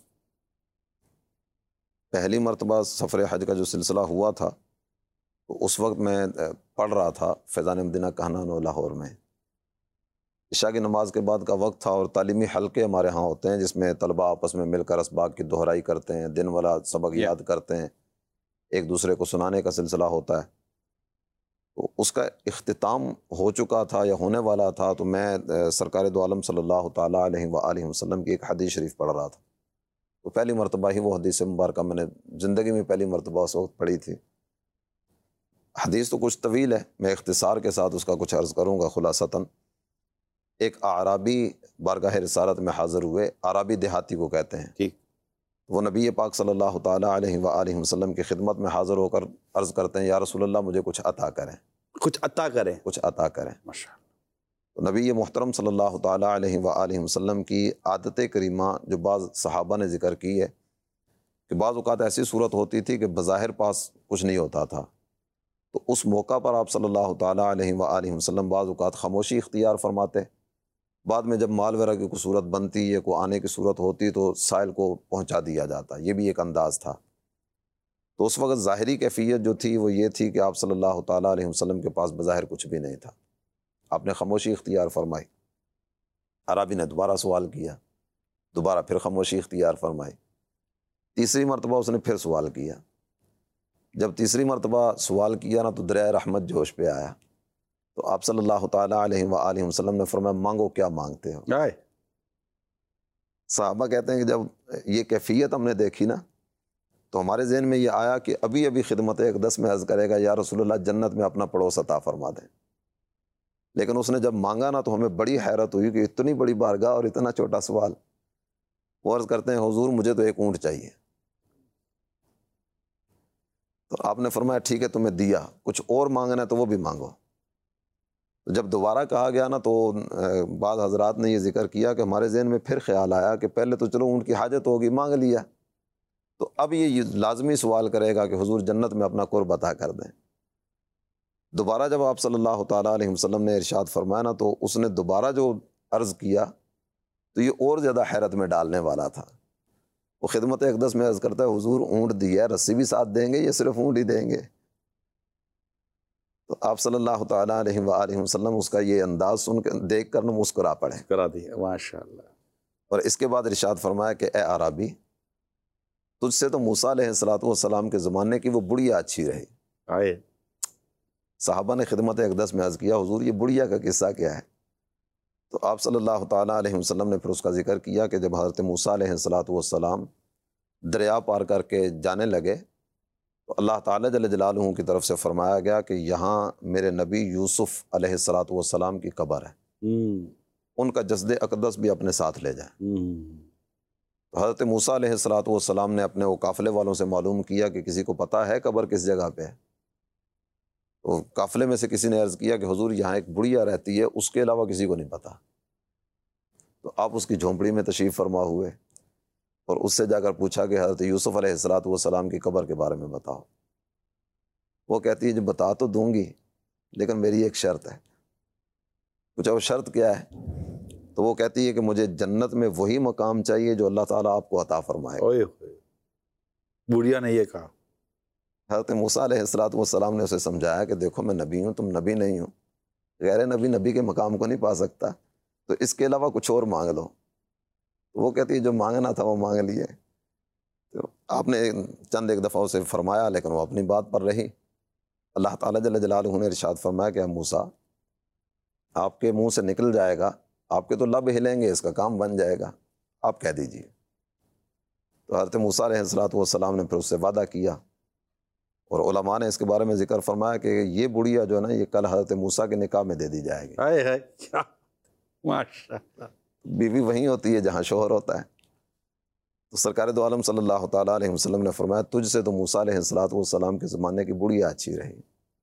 پہلی مرتبہ سفر حج کا جو سلسلہ ہوا تھا تو اس وقت میں پڑھ رہا تھا فیضان مدینہ کہنانو لاہور میں، عشاء کی نماز کے بعد کا وقت تھا اور تعلیمی حلقے ہمارے ہاں ہوتے ہیں جس میں طلباء آپس میں مل کر اسباق کی دہرائی کرتے ہیں، دن والا سبق یاد کرتے ہیں، ایک دوسرے کو سنانے کا سلسلہ ہوتا ہے۔ تو اس کا اختتام ہو چکا تھا یا ہونے والا تھا تو میں سرکار دو عالم صلی اللہ تعالیٰ علیہ وآلہ وسلم کی ایک حدیث شریف پڑھ رہا تھا، تو پہلی مرتبہ ہی وہ حدیث مبارکہ میں نے زندگی میں پہلی مرتبہ اس وقت پڑھی تھی۔ حدیث تو کچھ طویل ہے، میں اختصار کے ساتھ اس کا کچھ عرض کروں گا خلاصتاً۔ ایک اعرابی بارگاہ رسالت میں حاضر ہوئے، اعرابی دیہاتی کو کہتے ہیں، ٹھیک، وہ نبی پاک صلی اللہ تعالیٰ علیہ وآلہ وسلم کی خدمت میں حاضر ہو کر عرض کرتے ہیں یا رسول اللہ مجھے کچھ عطا کریں، کچھ عطا کریں، کچھ عطا کریں۔ ماشاءاللہ۔ نبی محترم صلی اللہ تعالیٰ علیہ وآلہ وسلم کی عادت کریمہ جو بعض صحابہ نے ذکر کی ہے کہ بعض اوقات ایسی صورت ہوتی تھی کہ بظاہر پاس کچھ نہیں ہوتا تھا، تو اس موقع پر آپ صلی اللہ تعالیٰ علیہ وآلہ وسلم بعض اوقات خاموشی اختیار فرماتے، بعد میں جب مال وغیرہ کی کوئی صورت بنتی یا کوئی آنے کی صورت ہوتی تو سائل کو پہنچا دیا جاتا، یہ بھی ایک انداز تھا۔ تو اس وقت ظاہری کیفیت جو تھی وہ یہ تھی کہ آپ صلی اللہ تعالیٰ علیہ وسلم کے پاس بظاہر کچھ بھی نہیں تھا، آپ نے خاموشی اختیار فرمائی۔ عربی نے دوبارہ سوال کیا، دوبارہ پھر خاموشی اختیار فرمائی، تیسری مرتبہ اس نے پھر سوال کیا۔ جب تیسری مرتبہ سوال کیا نا تو دریائے رحمت جوش پہ آیا، تو آپ صلی اللہ تعالیٰ علیہ وآلہ وسلم نے فرمایا مانگو کیا مانگتے ہو۔ صحابہ کہتے ہیں کہ جب یہ کیفیت ہم نے دیکھی نا تو ہمارے ذہن میں یہ آیا کہ ابھی ابھی خدمت اقدس میں عرض کرے گا یا رسول اللہ جنت میں اپنا پڑوس عطا فرما دیں، لیکن اس نے جب مانگا نا تو ہمیں بڑی حیرت ہوئی کہ اتنی بڑی بارگاہ اور اتنا چھوٹا سوال۔ وہ عرض کرتے ہیں حضور مجھے تو ایک اونٹ چاہیے۔ تو آپ نے فرمایا ٹھیک ہے تمہیں دیا، کچھ اور مانگنا ہے تو وہ بھی مانگو۔ جب دوبارہ کہا گیا نا تو بعض حضرات نے یہ ذکر کیا کہ ہمارے ذہن میں پھر خیال آیا کہ پہلے تو چلو اونٹ کی حاجت ہوگی مانگ لیا، تو اب یہ لازمی سوال کرے گا کہ حضور جنت میں اپنا قرب عطا کر دیں۔ دوبارہ جب آپ صلی اللہ تعالیٰ علیہ وسلم نے ارشاد فرمایا نا تو اس نے دوبارہ جو عرض کیا تو یہ اور زیادہ حیرت میں ڈالنے والا تھا۔ وہ خدمت اقدس میں عرض کرتا ہے حضور اونٹ دیا ہے، رسی بھی ساتھ دیں گے یا صرف اونٹ ہی دیں گے؟ تو آپ صلی اللہ تعالیٰ علیہ وآلہ وسلم اس کا یہ انداز سن کے دیکھ کر مسکرا پڑے کرا دیا، ماشاءاللہ۔ اور اس کے بعد ارشاد فرمایا کہ اے عربی تجھ سے تو موسیٰ علیہ السلام کے زمانے کی وہ بڑھیا اچھی رہی۔ آئے صحابہ نے خدمت اقدس میں عرض کیا حضور یہ بڑھیا کا قصہ کیا ہے؟ تو آپ صلی اللہ تعالیٰ علیہ وسلم نے پھر اس کا ذکر کیا کہ جب حضرت موسیٰ علیہ السلام دریا پار کر کے جانے لگے تو اللہ تعالیٰ جل جلالہ کی طرف سے فرمایا گیا کہ یہاں میرے نبی یوسف علیہ السلام کی قبر ہے، ان کا جسد اقدس بھی اپنے ساتھ لے جائیں۔ تو حضرت موسیٰ علیہ السلام نے اپنے وہ قافلے والوں سے معلوم کیا کہ کسی کو پتہ ہے قبر کس جگہ پہ ہے؟ تو قافلے میں سے کسی نے عرض کیا کہ حضور یہاں ایک بڑھیا رہتی ہے، اس کے علاوہ کسی کو نہیں پتہ۔ تو آپ اس کی جھونپڑی میں تشریف فرما ہوئے اور اس سے جا کر پوچھا کہ حضرت یوسف علیہ السلام کی قبر کے بارے میں بتاؤ۔ وہ کہتی ہے جو بتا تو دوں گی لیکن میری ایک شرط ہے۔ پوچھا وہ شرط کیا ہے؟ تو وہ کہتی ہے کہ مجھے جنت میں وہی مقام چاہیے جو اللہ تعالیٰ آپ کو عطا فرمائے۔ بڑھیا نے یہ کہا۔ حضرت موسیٰ علیہ السلام نے اسے سمجھایا کہ دیکھو میں نبی ہوں، تم نبی نہیں ہو، غیر نبی کے مقام کو نہیں پا سکتا، تو اس کے علاوہ کچھ اور مانگ لو۔ وہ کہتی ہے جو مانگنا تھا وہ مانگ لیے۔ تو آپ نے چند ایک دفعہ اسے فرمایا لیکن وہ اپنی بات پر رہی۔ اللہ تعالیٰ جل جلالہ نے ارشاد فرمایا کہ موسیٰ آپ کے منہ سے نکل جائے گا، آپ کے تو لب ہلیں گے، اس کا کام بن جائے گا، آپ کہہ دیجئے۔ تو حضرت موسیٰ علیہ السلام نے پھر اس سے وعدہ کیا، اور علماء نے اس کے بارے میں ذکر فرمایا کہ یہ بڑھیا جو ہے نا یہ کل حضرت موسیٰ کے نکاح میں دے دی جائے گی۔ کیا ماشاءاللہ، بیوی وہیں ہوتی ہے جہاں شوہر ہوتا ہے۔ تو سرکار دو عالم صلی اللہ تعالیٰ علیہ وسلم نے فرمایا تجھ سے تو موسیٰ علیہ السلام کے زمانے کی بڑھیا اچھی رہی۔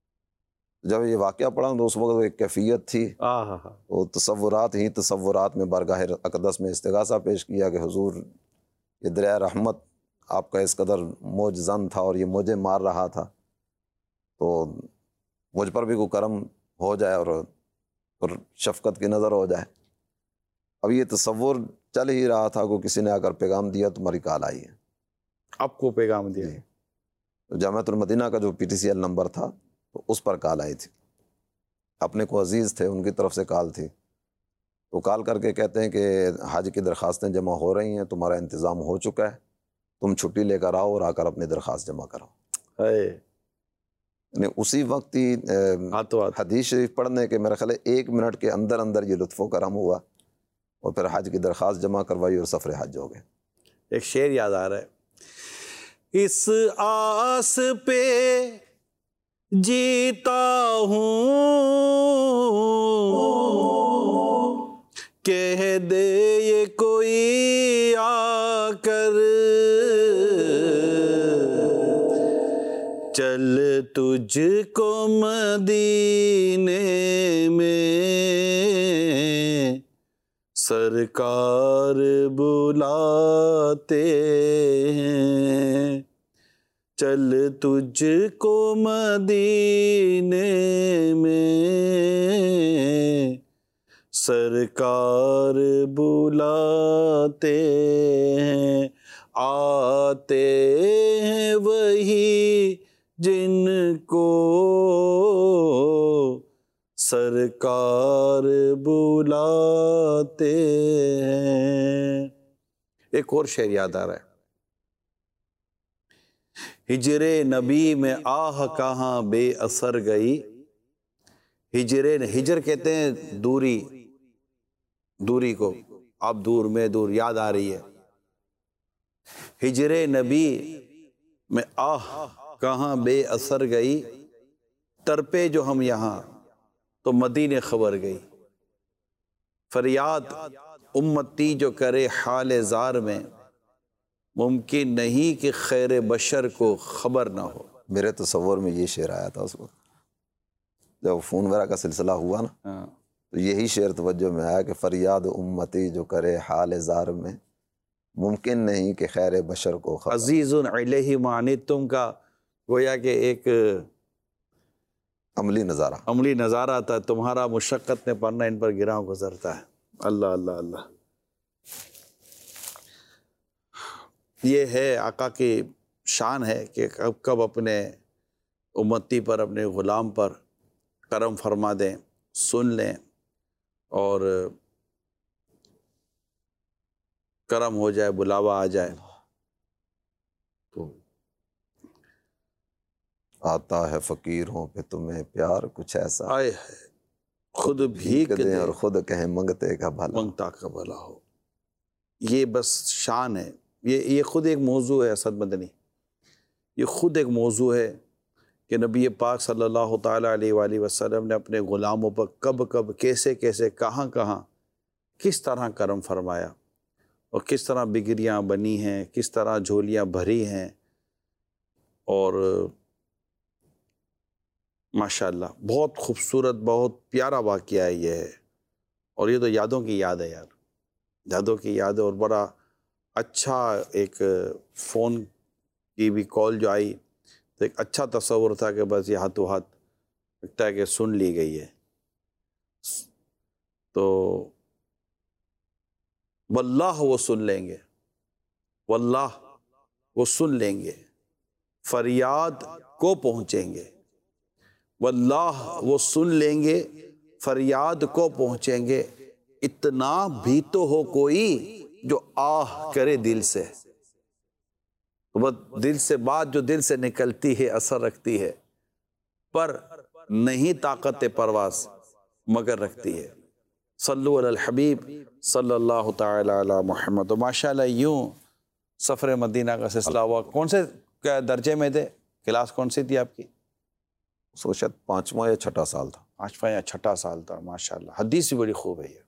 جب یہ واقعہ پڑھا تو اس وقت وہ ایک کیفیت تھی، وہ تصورات میں بارگاہ اقدس میں استغاثہ پیش کیا کہ حضور یہ دریائے رحمت آپ کا اس قدر موج زن تھا اور یہ مجھے مار رہا تھا، تو مجھ پر بھی کوئی کرم ہو جائے اور شفقت کی نظر ہو جائے۔ اب یہ تصور چل ہی رہا تھا کہ کسی نے آ کر پیغام دیا تمہاری کال آئی ہے۔ آپ کو پیغام دیا؟ تو جامعۃ المدینہ کا جو PTCL نمبر تھا تو اس پر کال آئی تھی، اپنے کو عزیز تھے ان کی طرف سے کال تھی، تو کال کر کے کہتے ہیں کہ حج کی درخواستیں جمع ہو رہی ہیں، تمہارا انتظام ہو چکا ہے، تم چھٹی لے کر آؤ اور آ کر اپنی درخواست جمع کراؤ۔ یعنی اسی وقت ہی حدیث شریف پڑھنے کے میرا خیال ہے 1 منٹ کے اندر اندر یہ لطف و کرم ہوا اور پھر حج کی درخواست جمع کروائی اور سفر حج ہو گئے۔ ایک شعر یاد آ رہا ہے، اس آس پہ جیتا ہوں کہہ دے یہ کوئی آ کر، چل چل تجھ کو مدینے میں سرکار بلاتے ہیں، چل تجھ کو مدینے میں سرکار بلاتے ہیں، آتے ہیں وہی جن کو سرکار بلاتے ہیں۔ ایک اور شعر یاد آ رہا ہے، ہجر نبی میں آہ کہاں بے اثر گئی، ہجر کہتے ہیں دوری کو، آپ دور میں دور، یاد آ رہی ہے، ہجر نبی میں آہ کہاں بے اثر گئی، تڑپے جو ہم یہاں تو مدینے خبر گئی، فریاد امتی جو کرے حال زار میں، ممکن نہیں کہ خیر بشر کو خبر نہ ہو۔ میرے تصور میں یہ شعر آیا تھا اس وقت جب فون وغیرہ کا سلسلہ ہوا نا، تو یہی شعر توجہ میں آیا کہ فریاد امتی جو کرے حال زار میں، ممکن نہیں کہ خیر بشر کو خبر۔ عزیز علیہ معنتم کا گویا کہ ایک عملی نظارہ تھا، تمہارا مشقت میں پڑھنا ان پر گراں گزرتا ہے۔ اللہ اللہ اللہ، یہ ہے آقا کی شان ہے کہ کب اپنے امتی پر، اپنے غلام پر کرم فرما دیں، سن لیں اور کرم ہو جائے، بلاوا آ جائے۔ تو آتا ہے فقیروں پہ تمہیں پیار کچھ ایسا، آئے خود بھیک دے اور خود کہیں منگتے کا بھلا، منگتا کا بھلا ہو۔ یہ بس شان ہے، یہ خود ایک موضوع ہے اسد مدنی، یہ خود ایک موضوع ہے کہ نبی پاک صلی اللہ تعالیٰ علیہ وآلہ وسلم نے اپنے غلاموں پر کب کیسے کہاں کس طرح کرم فرمایا، اور کس طرح بگریاں بنی ہیں، کس طرح جھولیاں بھری ہیں، اور ماشاءاللہ بہت خوبصورت، بہت پیارا واقعہ ہے یہ ہے، اور یہ تو یادوں کی یاد ہے یار، یادوں کی یاد ہے۔ اور بڑا اچھا ایک فون کی بھی کال جو آئی تو ایک اچھا تصور تھا کہ بس یہ ہاتھوں ہاتھ لگتا ہے کہ سن لی گئی ہے۔ تو واللہ وہ سن لیں گے، واللہ وہ سن لیں گے، فریاد کو پہنچیں گے، واللہ وہ سن لیں گے، فریاد کو پہنچیں گے، اتنا بھی تو ہو کوئی جو آہ کرے دل سے، تو بس دل سے بات جو دل سے نکلتی ہے اثر رکھتی ہے، پر نہیں طاقت پرواز مگر رکھتی ہے۔ صلو علی الحبیب صلی اللہ تعالی علی محمد۔ تو ماشاءاللہ یوں سفر مدینہ کا سلسلہ ہوا۔ کون سے درجے میں تھے؟ کلاس کون سی تھی آپ کی؟ سو شاید 5واں یا 6واں سال تھا، 5واں یا 6واں سال تھا۔ ماشاءاللہ حدیث بھی بڑی خوب ہے یہ،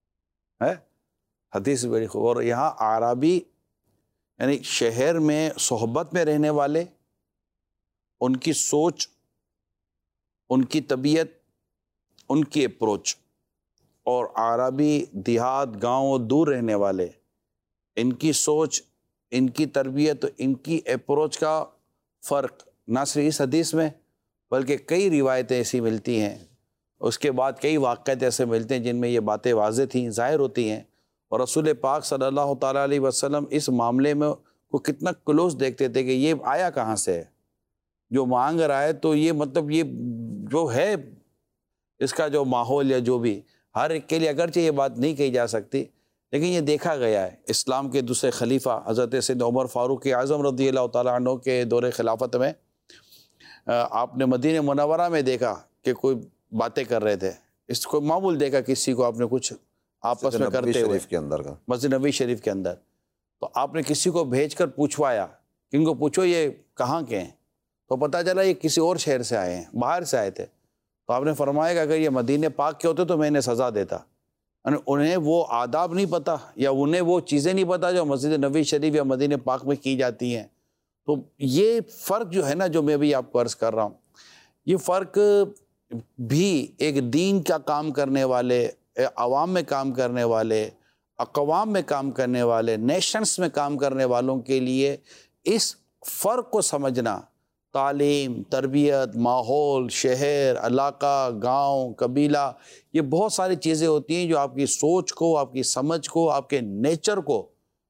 حدیث بھی بڑی خوب۔ اور یہاں اعرابی یعنی شہر میں صحبت میں رہنے والے، ان کی سوچ، ان کی طبیعت، ان کی اپروچ، اور عربی دیہات گاؤں دور رہنے والے، ان کی سوچ، ان کی تربیت، ان کی اپروچ کا فرق نہ صرف اس حدیث میں بلکہ کئی روایتیں ایسی ملتی ہیں، اس کے بعد کئی واقعات ایسے ملتے ہیں جن میں یہ باتیں واضح تھیں، ظاہر ہوتی ہیں۔ اور رسول پاک صلی اللہ تعالیٰ علیہ وسلم اس معاملے میں کو کتنا کلوز دیکھتے تھے کہ یہ آیا کہاں سے ہے، جو مانگ رہا ہے، تو یہ مطلب یہ جو ہے اس کا جو ماحول یا جو بھی، ہر ایک کے لیے اگرچہ یہ بات نہیں کہی جا سکتی، لیکن یہ دیکھا گیا ہے۔ اسلام کے دوسرے خلیفہ حضرت سیدنا عمر فاروق اعظم رضی اللہ تعالیٰ عنہ کے دور خلافت میں آپ نے مدینہ منورہ میں دیکھا کہ کوئی باتیں کر رہے تھے، اس کو معمول دیکھا کسی کو آپ نے کچھ آپس میں کرتے ہوئے مسجد نبوی شریف کے اندر، تو آپ نے کسی کو بھیج کر پوچھوایا کہ ان کو پوچھو یہ کہاں کے ہیں، تو پتہ چلا یہ کسی اور شہر سے آئے ہیں، باہر سے آئے تھے۔ تو آپ نے فرمایا کہ اگر یہ مدینہ پاک کے ہوتے تو میں انہیں سزا دیتا، یعنی انہیں وہ آداب نہیں پتہ یا انہیں وہ چیزیں نہیں پتہ جو مسجد نبوی شریف یا مدینہ پاک میں کی جاتی ہیں، تو تو یہ فرق جو ہے نا، جو میں بھی آپ کو عرض کر رہا ہوں، یہ فرق بھی ایک دین کا کام کرنے والے، عوام میں کام کرنے والے، اقوام میں کام کرنے والے، نیشنز میں کام کرنے والوں کے لیے اس فرق کو سمجھنا، تعلیم، تربیت، ماحول، شہر، علاقہ، گاؤں، قبیلہ، یہ بہت ساری چیزیں ہوتی ہیں جو آپ کی سوچ کو، آپ کی سمجھ کو، آپ کے نیچر کو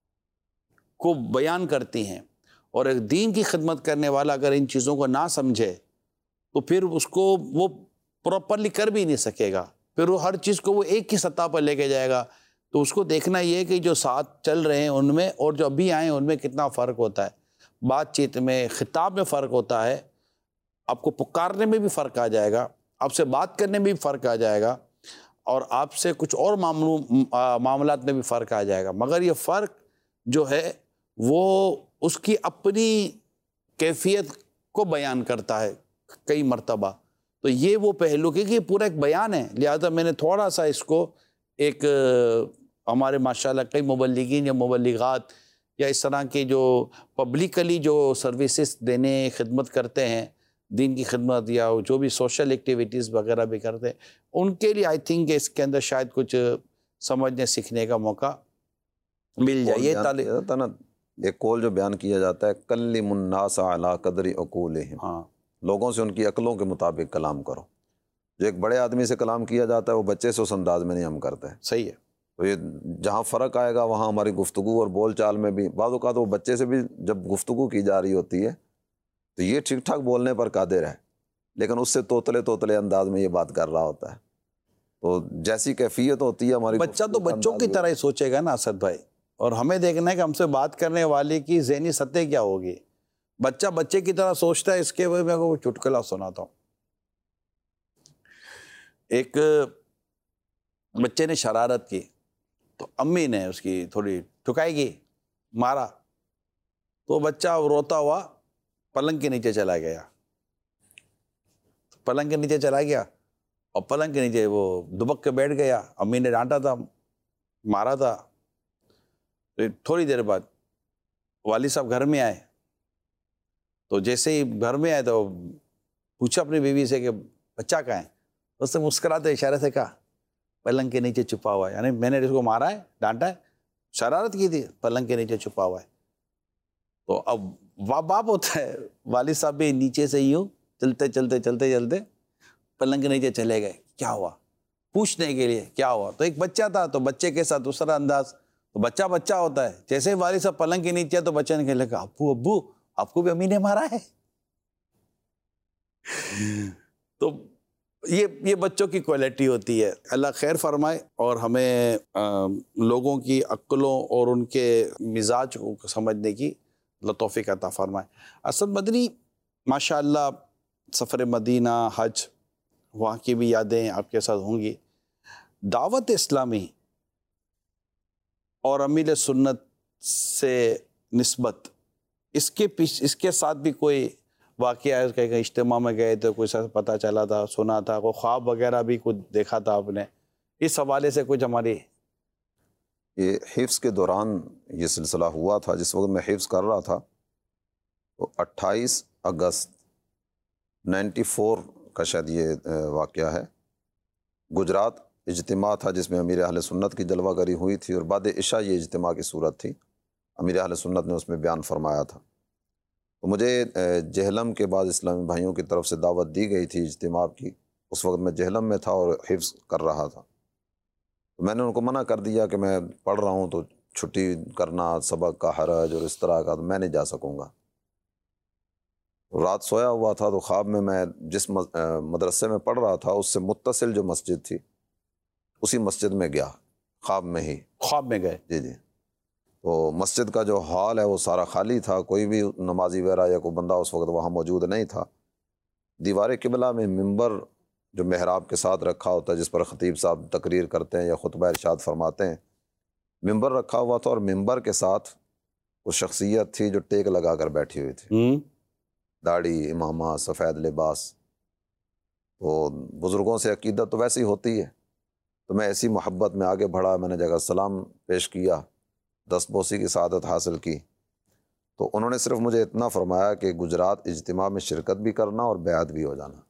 بیان کرتی ہیں. اور ایک دین کی خدمت کرنے والا اگر ان چیزوں کو نہ سمجھے تو پھر اس کو وہ پراپرلی کر بھی نہیں سکے گا. پھر وہ ہر چیز کو وہ ایک ہی سطح پر لے کے جائے گا. تو اس کو دیکھنا یہ ہے کہ جو ساتھ چل رہے ہیں ان میں اور جو ابھی آئے ہیں ان میں کتنا فرق ہوتا ہے. بات چیت میں، خطاب میں فرق ہوتا ہے. آپ کو پکارنے میں بھی فرق آ جائے گا، آپ سے بات کرنے میں بھی فرق آ جائے گا، اور آپ سے کچھ اور معاملات میں بھی فرق آ جائے گا. مگر یہ فرق جو ہے وہ اس کی اپنی کیفیت کو بیان کرتا ہے کئی مرتبہ. تو یہ وہ پہلو کہ یہ پورا ایک بیان ہے. لہذا میں نے تھوڑا سا اس کو ایک ہمارے ماشاءاللہ کئی مبلغین یا مبلغات یا اس طرح کے جو پبلکلی جو سروسز دینے، خدمت کرتے ہیں، دین کی خدمت یا جو بھی سوشل ایکٹیویٹیز وغیرہ بھی کرتے ہیں، ان کے لیے آئی تھنک اس کے اندر شاید کچھ سمجھنے سیکھنے کا موقع مل جائے. یہ ایک قول جو بیان کیا جاتا ہے، کلم الناس علی قدر عقولہم، ہاں، لوگوں سے ان کی عقلوں کے مطابق کلام کرو. جو ایک بڑے آدمی سے کلام کیا جاتا ہے وہ بچے سے اس انداز میں نہیں ہم کرتے ہیں. صحیح ہے. تو یہ جہاں فرق آئے گا وہاں ہماری گفتگو اور بول چال میں بھی بعض اوقات وہ بچے سے بھی جب گفتگو کی جا رہی ہوتی ہے تو یہ ٹھیک ٹھاک بولنے پر قادر ہے، لیکن اس سے توتلے انداز میں یہ بات کر رہا ہوتا ہے. تو جیسی کیفیت ہوتی ہے ہماری بچہ تو بچوں کی طرح ہی سوچے گا نا اسد بھائی. اور ہمیں دیکھنا ہے کہ ہم سے بات کرنے والے کی ذہنی سطح کیا ہوگی. بچہ بچے کی طرح سوچتا ہے. اس کے بعد میں کو چٹکلا سناتا ہوں. ایک بچے نے شرارت کی تو امی نے اس کی تھوڑی ٹھکائی کی، مارا، تو بچہ روتا ہوا پلنگ کے نیچے چلا گیا. پلنگ کے نیچے چلا گیا اور پلنگ کے نیچے وہ دبک کے بیٹھ گیا. امی نے ڈانٹا تھا، مارا تھا. تھوڑی دیر بعد والد صاحب گھر میں آئے. تو جیسے ہی گھر میں آئے تو پوچھا اپنی بیوی سے کہ بچہ کہاں ہے. اس نے مسکراتے اشارے سے کہا پلنگ کے نیچے چھپا ہوا ہے. یعنی میں نے اس کو مارا ہے، ڈانٹا ہے، شرارت کی تھی، پلنگ کے نیچے چھپا ہوا ہے. تو اب باپ ہوتا ہے، والد صاحب بھی نیچے سے یوں چلتے پلنگ کے نیچے چلے گئے. کیا ہوا پوچھنے کے لیے، کیا ہوا. تو ایک بچہ تھا تو بچے کے ساتھ دوسرا انداز. تو بچہ ہوتا ہے. جیسے ہی والد صاحب پلنگ کے نیچے تو بچے نے کہنے لگا ابو آپ کو بھی امی نے مارا ہے. تو یہ بچوں کی کوالٹی ہوتی ہے. اللہ خیر فرمائے اور ہمیں لوگوں کی عقلوں اور ان کے مزاج کو سمجھنے کی توفیق عطا فرمائے. اسد مدنی ماشاءاللہ سفر مدینہ، حج، وہاں کی بھی یادیں آپ کے ساتھ ہوں گی. دعوت اسلامی اور امیل سنت سے نسبت، اس کے ساتھ بھی کوئی واقعہ ہے کہ اجتماع میں گئے تو کوئی پتہ چلا تھا، سنا تھا، کوئی خواب وغیرہ بھی کچھ دیکھا تھا آپ نے؟ اس حوالے سے کچھ ہماری. یہ حفظ کے دوران یہ سلسلہ ہوا تھا. جس وقت میں حفظ کر رہا تھا تو 28 اگست 94 کا شاید یہ واقعہ ہے. گجرات اجتماع تھا جس میں امیر اہل سنت کی جلوہ گری ہوئی تھی اور بعد عشاء یہ اجتماع کی صورت تھی. امیر اہل سنت نے اس میں بیان فرمایا تھا. تو مجھے جہلم کے بعد اسلامی بھائیوں کی طرف سے دعوت دی گئی تھی اجتماع کی. اس وقت میں جہلم میں تھا اور حفظ کر رہا تھا. تو میں نے ان کو منع کر دیا کہ میں پڑھ رہا ہوں تو چھٹی کرنا، سبق کا حرج اور اس طرح کا، تو میں نہیں جا سکوں گا. رات سویا ہوا تھا تو خواب میں جس مدرسے میں پڑھ رہا تھا اس سے متصل جو مسجد تھی اسی مسجد میں گیا. خواب میں ہی. خواب میں گئے؟ جی. تو مسجد کا جو ہال ہے وہ سارا خالی تھا، کوئی بھی نمازی وغیرہ یا کوئی بندہ اس وقت وہاں موجود نہیں تھا. دیوار قبلہ میں ممبر جو محراب کے ساتھ رکھا ہوتا ہے جس پر خطیب صاحب تقریر کرتے ہیں یا خطبہ ارشاد فرماتے ہیں، ممبر رکھا ہوا تھا اور ممبر کے ساتھ وہ شخصیت تھی جو ٹیک لگا کر بیٹھی ہوئی تھی، داڑھی، امامہ، سفید لباس. تو بزرگوں سے عقیدت تو ویسی ہوتی ہے. تو میں ایسی محبت میں آگے بڑھا، میں نے جگہ سلام پیش کیا، دست بوسی کی سعادت حاصل کی. تو انہوں نے صرف مجھے اتنا فرمایا کہ گجرات اجتماع میں شرکت بھی کرنا اور بیعت بھی ہو جانا.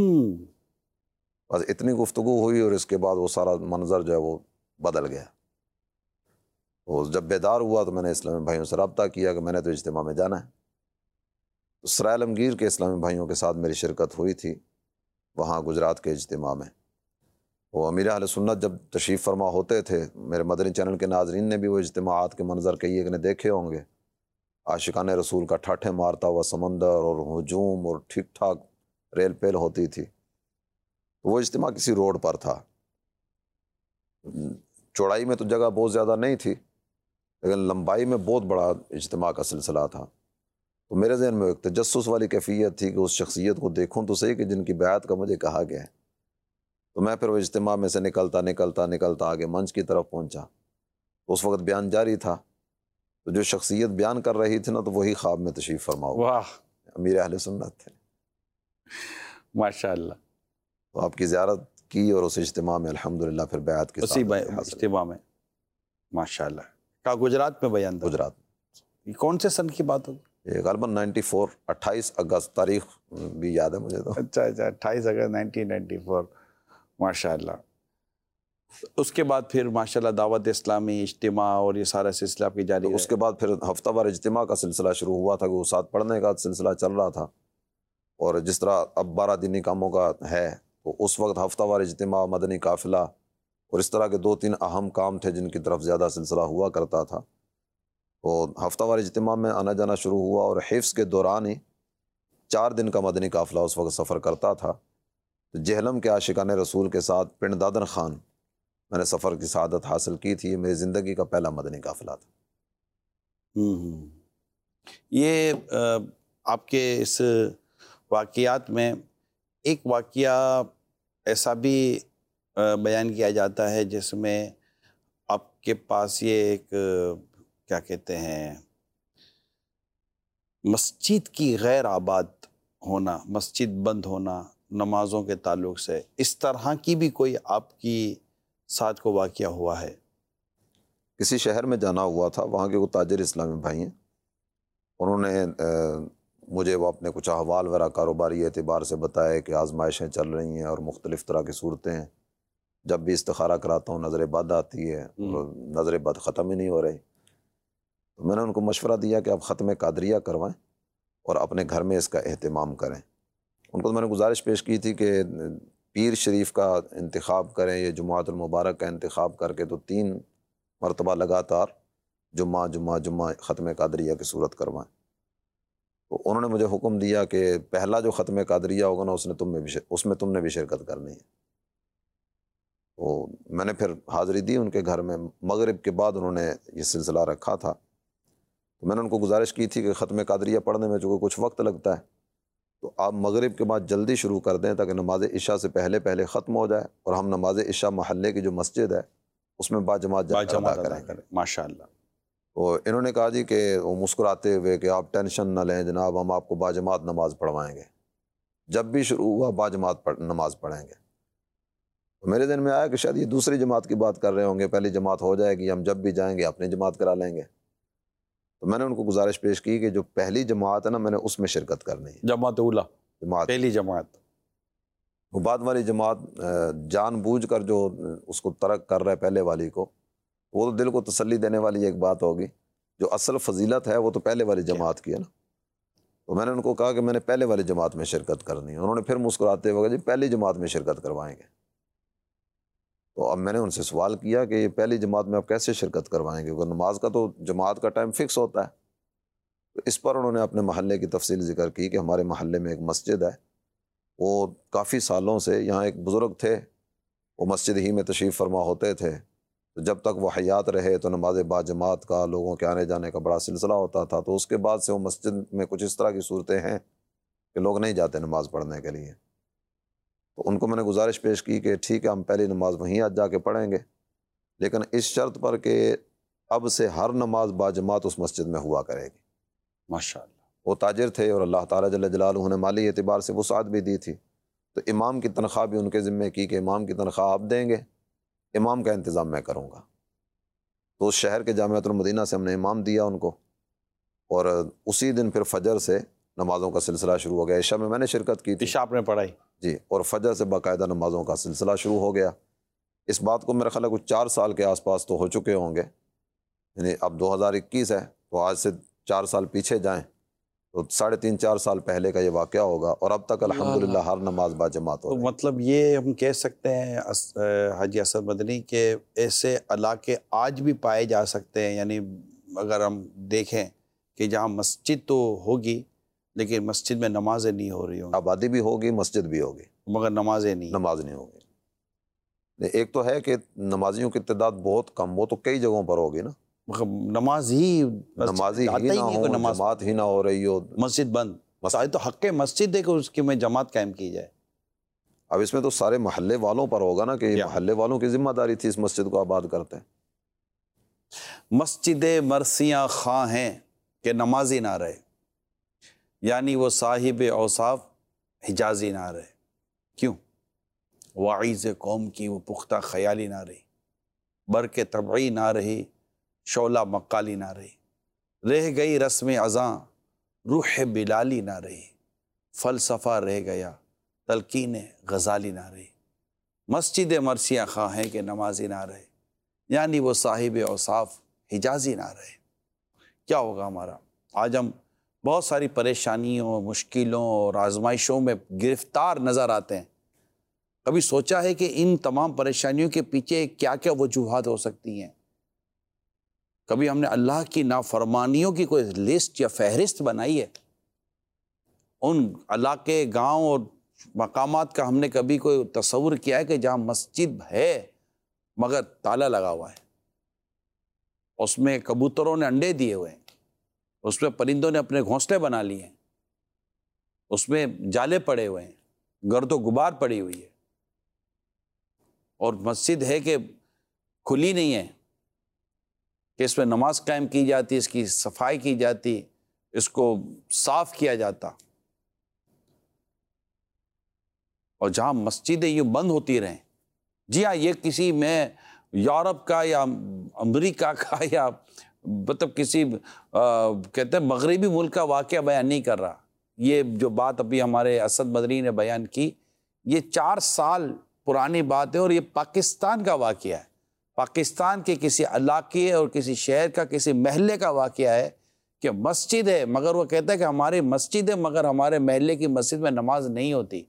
بس اتنی گفتگو ہوئی اور اس کے بعد وہ سارا منظر جو ہے وہ بدل گیا. وہ جب بیدار ہوا تو میں نے اسلامی بھائیوں سے رابطہ کیا کہ میں نے تو اجتماع میں جانا ہے. تو سرائے عالمگیر کے اسلامی بھائیوں کے ساتھ میری شرکت ہوئی تھی وہاں گجرات کے اجتماع میں. وہ امیر اہل سنت جب تشریف فرما ہوتے تھے، میرے مدنی چینل کے ناظرین نے بھی وہ اجتماعات کے منظر کئی ایک نے دیکھے ہوں گے. عاشقان رسول کا ٹھاٹھے مارتا ہوا سمندر اور ہجوم اور ٹھیک ٹھاک ریل پیل ہوتی تھی. وہ اجتماع کسی روڈ پر تھا. چوڑائی میں تو جگہ بہت زیادہ نہیں تھی لیکن لمبائی میں بہت بڑا اجتماع کا سلسلہ تھا. تو میرے ذہن میں ایک تجسس والی کیفیت تھی کہ اس شخصیت کو دیکھوں تو صحیح کہ جن کی بیعت کا مجھے کہا گیا ہے. تو میں پھر وہ اجتماع میں سے نکلتا آگے منچ کی طرف پہنچا. اس وقت بیان جاری تھا. تو جو شخصیت بیان کر رہی تھی نا تو وہی خواب میں تشریف فرما ہوا. واہ امیر اہل سنت تھے. ماشاء اللہ. تو آپ کی زیارت کی اور اس اجتماع میں الحمدللہ پھر بیعت کے اسی ساتھ اجتماع میں ماشاء اللہ کا گجرات میں بیان تھا. گجرات یہ کون سے سن کی بات ہوگی؟ یہ غالباً 94 28 اگست تاریخ بھی یاد ہے مجھے. تو اچھا 28 اگست 1994. ماشاء اللہ. اس کے بعد پھر ماشاء اللہ دعوت اسلامی اجتماع اور یہ سارا سلسلہ آپ کی جاری تو ہے. اس کے بعد پھر ہفتہ وار اجتماع کا سلسلہ شروع ہوا تھا کہ وہ ساتھ پڑھنے کا سلسلہ چل رہا تھا. اور جس طرح اب 12 دینی کاموں کا ہے تو اس وقت ہفتہ وار اجتماع، مدنی قافلہ اور اس طرح کے 2-3 اہم کام تھے جن کی طرف زیادہ سلسلہ ہوا کرتا تھا. تو ہفتہ وار اجتماع میں آنا جانا شروع ہوا اور حفظ کے دوران ہی 4 دن کا مدنی قافلہ اس وقت سفر کرتا تھا. جہلم کے عاشقان رسول کے ساتھ پنڈ دادن خان میں نے سفر کی سعادت حاصل کی تھی. یہ میری زندگی کا پہلا مدنی قافلہ تھا. یہ آپ کے اس واقعات میں ایک واقعہ ایسا بھی بیان کیا جاتا ہے جس میں آپ کے پاس یہ ایک کیا کہتے ہیں مسجد کی غیر آباد ہونا، مسجد بند ہونا نمازوں کے تعلق سے، اس طرح کی بھی کوئی آپ کی ساتھ کو واقعہ ہوا ہے؟ کسی شہر میں جانا ہوا تھا. وہاں کے وہ تاجر اسلامی بھائی ہیں. انہوں نے مجھے وہ اپنے کچھ احوال وغیرہ کاروباری اعتبار سے بتایا کہ آزمائشیں چل رہی ہیں اور مختلف طرح کی صورتیں ہیں. جب بھی استخارہ کراتا ہوں نظر بد آتی ہے اور نظر بد ختم ہی نہیں ہو رہی. تو میں نے ان کو مشورہ دیا کہ آپ ختم قادریہ کروائیں اور اپنے گھر میں اس کا اہتمام کریں. ان کو میں نے گزارش پیش کی تھی کہ پیر شریف کا انتخاب کریں، یہ جمعۃ المبارک کا انتخاب کر کے تو 3 مرتبہ لگاتار جمعہ ختم قادریہ کی صورت کروائیں. تو انہوں نے مجھے حکم دیا کہ پہلا جو ختم قادریہ ہوگا نا اس میں تم نے بھی شرکت کرنی ہے. تو میں نے پھر حاضری دی ان کے گھر میں. مغرب کے بعد انہوں نے یہ سلسلہ رکھا تھا. تو میں نے ان کو گزارش کی تھی کہ ختم قادریہ پڑھنے میں چونکہ کچھ وقت لگتا ہے تو آپ مغرب کے بعد جلدی شروع کر دیں تاکہ نماز عشاء سے پہلے ختم ہو جائے اور ہم نماز عشاء محلے کی جو مسجد ہے اس میں باجماعت ادا کریں گے. ماشاء اللہ. تو انہوں نے کہا جی کہ وہ مسکراتے ہوئے کہ آپ ٹینشن نہ لیں جناب، ہم آپ کو باجماعت نماز پڑھوائیں گے. جب بھی شروع ہوا باجماعت نماز پڑھیں گے. تو میرے ذہن میں آیا کہ شاید یہ دوسری جماعت کی بات کر رہے ہوں گے، پہلی جماعت ہو جائے گی، ہم جب بھی جائیں گے اپنی جماعت کرا لیں گے. تو میں نے ان کو گزارش پیش کی کہ جو پہلی جماعت ہے نا میں نے اس میں شرکت کرنی ہے. جماعت اولا، جماعت پہلی جماعت. وہ بعد والی جماعت جان بوجھ کر جو اس کو ترک کر رہا ہے پہلے والی کو، وہ تو دل کو تسلی دینے والی ایک بات ہوگی. جو اصل فضیلت ہے وہ تو پہلے والی جماعت کی ہے نا. تو میں نے ان کو کہا کہ میں نے پہلے والی جماعت میں شرکت کرنی ہے. انہوں نے پھر مسکراتے ہوئے جی پہلی جماعت میں شرکت کروائیں گے. تو اب میں نے ان سے سوال کیا کہ یہ پہلی جماعت میں آپ کیسے شرکت کروائیں گے؟ کیونکہ نماز کا تو جماعت کا ٹائم فکس ہوتا ہے. تو اس پر انہوں نے اپنے محلے کی تفصیل ذکر کی کہ ہمارے محلے میں ایک مسجد ہے، وہ کافی سالوں سے یہاں ایک بزرگ تھے، وہ مسجد ہی میں تشریف فرما ہوتے تھے. تو جب تک وہ حیات رہے تو نماز باجماعت کا لوگوں کے آنے جانے کا بڑا سلسلہ ہوتا تھا. تو اس کے بعد سے وہ مسجد میں کچھ اس طرح کی صورتیں ہیں کہ لوگ نہیں جاتے نماز پڑھنے کے لیے. تو ان کو میں نے گزارش پیش کی کہ ٹھیک ہے ہم پہلی نماز وہیں آج جا کے پڑھیں گے، لیکن اس شرط پر کہ اب سے ہر نماز باجماعت اس مسجد میں ہوا کرے گی. ماشاء اللہ. وہ تاجر تھے اور اللہ تعالیٰ جل جلالہ نے مالی اعتبار سے وسعت بھی دی تھی. تو امام کی تنخواہ بھی ان کے ذمے کی کہ امام کی تنخواہ آپ دیں گے، امام کا انتظام میں کروں گا. تو اس شہر کے جامعۃ المدینہ سے ہم نے امام دیا ان کو، اور اسی دن پھر فجر سے نمازوں کا سلسلہ شروع ہو گیا. عشاء میں نے شرکت کی تھی عشاء آپ نے پڑھائی؟ جی, اور فجر سے باقاعدہ نمازوں کا سلسلہ شروع ہو گیا. اس بات کو میرا خیال ہے کچھ 4 سال کے آس پاس تو ہو چکے ہوں گے, یعنی اب 2021 ہے تو آج سے 4 سال پیچھے جائیں تو 3.5-4 سال پہلے کا یہ واقعہ ہوگا, اور اب تک الحمدللہ ہر نماز باجماعت ہو تو رہی ہے. مطلب یہ ہم کہہ سکتے ہیں حاجی اسد مدنی کہ ایسے علاقے آج بھی پائے جا سکتے ہیں, یعنی اگر ہم دیکھیں کہ جہاں مسجد تو ہوگی لیکن مسجد میں نمازیں نہیں ہو رہی ہوں, آبادی بھی ہوگی, مسجد بھی ہوگی, مگر نمازیں نہیں. نماز نہیں ہوگی. ایک تو ہے کہ نمازیوں کی تعداد بہت کم, وہ تو کئی جگہوں پر ہوگی نا, مطلب نمازی نمازی آتا ہی نہ نہیں ہو, کوئی نماز, جماعت ہی نہ ہو رہی ہو, مسجد بند. تو حق مسجد ہے کہ اس کی میں جماعت قائم کی جائے. اب اس میں تو سارے محلے والوں پر ہوگا نا کہ محلے والوں کی ذمہ داری تھی اس مسجد کو آباد کرتے ہیں. مسجد مرثیاں خواں ہیں کہ نمازی نہ رہے, یعنی وہ صاحب اوصاف حجازی نہ رہے. کیوں؟ واعظ قوم کی وہ پختہ خیالی نہ رہی, برق طبعی نہ رہی, شعلہ مقالی نہ رہی, رہ گئی رسم ازاں روح بلالی نہ رہی, فلسفہ رہ گیا تلقین غزالی نہ رہی. مسجد مرثیہ خواں ہیں کہ نمازی نہ رہے, یعنی وہ صاحب اوصاف حجازی نہ رہے. کیا ہوگا ہمارا؟ آج ہم بہت ساری پریشانیوں, مشکلوں اور آزمائشوں میں گرفتار نظر آتے ہیں. کبھی سوچا ہے کہ ان تمام پریشانیوں کے پیچھے کیا کیا وجوہات ہو سکتی ہیں؟ کبھی ہم نے اللہ کی نافرمانیوں کی کوئی لسٹ یا فہرست بنائی ہے؟ ان علاقے, گاؤں اور مقامات کا ہم نے کبھی کوئی تصور کیا ہے کہ جہاں مسجد ہے مگر تالا لگا ہوا ہے, اس میں کبوتروں نے انڈے دیے ہوئے ہیں, اس میں پرندوں نے اپنے گھونسلے بنا لیے ہیں, اس میں جالے پڑے ہوئے ہیں, گرد و غبار پڑی ہوئی ہے, اور مسجد ہے کہ کھلی نہیں ہے کہ اس میں نماز قائم کی جاتی, اس کی صفائی کی جاتی, اس کو صاف کیا جاتا. اور جہاں مسجدیں یوں بند ہوتی رہیں, جی ہاں, یہ کسی میں یورپ کا یا امریکہ کا یا مطلب کسی کہتے ہیں مغربی ملک کا واقعہ بیان نہیں کر رہا. یہ جو بات ابھی ہمارے اسد مدنی نے بیان کی, یہ 4 سال پرانی بات ہے, اور یہ پاکستان کا واقعہ ہے, پاکستان کے کسی علاقے اور کسی شہر کا کسی محلے کا واقعہ ہے کہ مسجد ہے مگر وہ کہتا ہے کہ ہماری مسجد ہے مگر ہمارے محلے کی مسجد میں نماز نہیں ہوتی.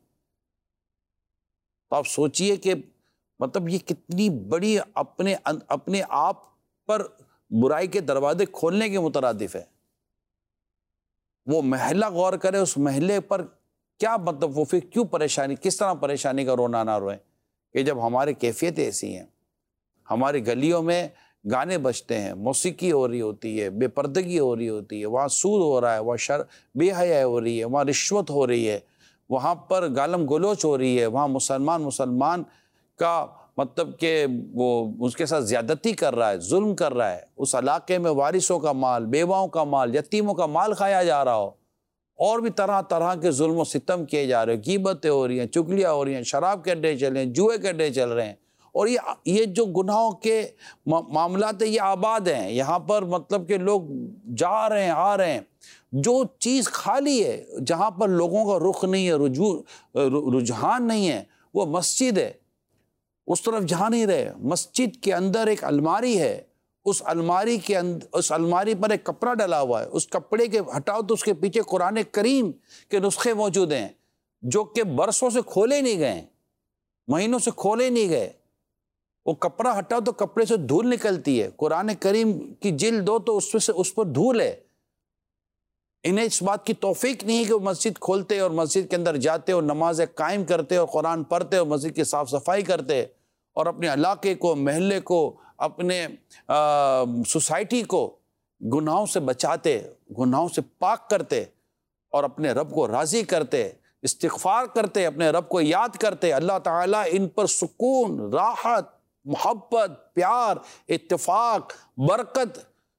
تو آپ سوچئے کہ مطلب یہ کتنی بڑی اپنے آپ پر برائی کے دروازے کھولنے کے مترادف ہے. وہ محلہ غور کرے, اس محلے پر کیا مطلب وہ پھر کیوں پریشانی, کس طرح پریشانی کا رونا نہ روئے کہ جب ہماری کیفیتیں ایسی ہیں, ہماری گلیوں میں گانے بجتے ہیں, موسیقی ہو رہی ہوتی ہے, بے پردگی ہو رہی ہوتی ہے, وہاں سود ہو رہا ہے, وہاں بے حیائی ہو رہی ہے, وہاں رشوت ہو رہی ہے, وہاں پر گالم گلوچ ہو رہی ہے, وہاں مسلمان کا مطلب کہ وہ اس کے ساتھ زیادتی کر رہا ہے, ظلم کر رہا ہے, اس علاقے میں وارثوں کا مال, بیواؤں کا مال, یتیموں کا مال کھایا جا رہا ہو, اور بھی طرح طرح کے ظلم و ستم کیے جا رہے ہیں, غیبتیں ہو رہی ہیں, چگلیاں ہو رہی ہیں, شراب کے اڈے چل رہے ہیں, جوئے کے اڈے چل رہے ہیں, اور یہ جو گناہوں کے معاملات یہ آباد ہیں, یہاں پر مطلب کہ لوگ جا رہے ہیں, آ رہے ہیں. جو چیز خالی ہے, جہاں پر لوگوں کا رخ نہیں ہے, رجحان نہیں ہے, وہ مسجد ہے. اس طرف جا نہیں رہے. مسجد کے اندر ایک الماری ہے, اس الماری کے اندر, اس الماری پر ایک کپڑا ڈلا ہوا ہے, اس کپڑے کے ہٹاؤ تو اس کے پیچھے قرآن کریم کے نسخے موجود ہیں جو کہ برسوں سے کھولے نہیں گئے, مہینوں سے کھولے نہیں گئے. وہ کپڑا ہٹاؤ تو کپڑے سے دھول نکلتی ہے, قرآن کریم کی جلد دو تو اس پر دھول ہے. انہیں اس بات کی توفیق نہیں ہے کہ وہ مسجد کھولتے اور مسجد کے اندر جاتے اور نمازیں قائم کرتے اور قرآن پڑھتے اور مسجد کی صاف صفائی کرتے اور اپنے علاقے کو, محلے کو, اپنے سوسائٹی کو گناہوں سے بچاتے, گناہوں سے پاک کرتے اور اپنے رب کو راضی کرتے, استغفار کرتے, اپنے رب کو یاد کرتے. اللہ تعالیٰ ان پر سکون, راحت, محبت, پیار, اتفاق, برکت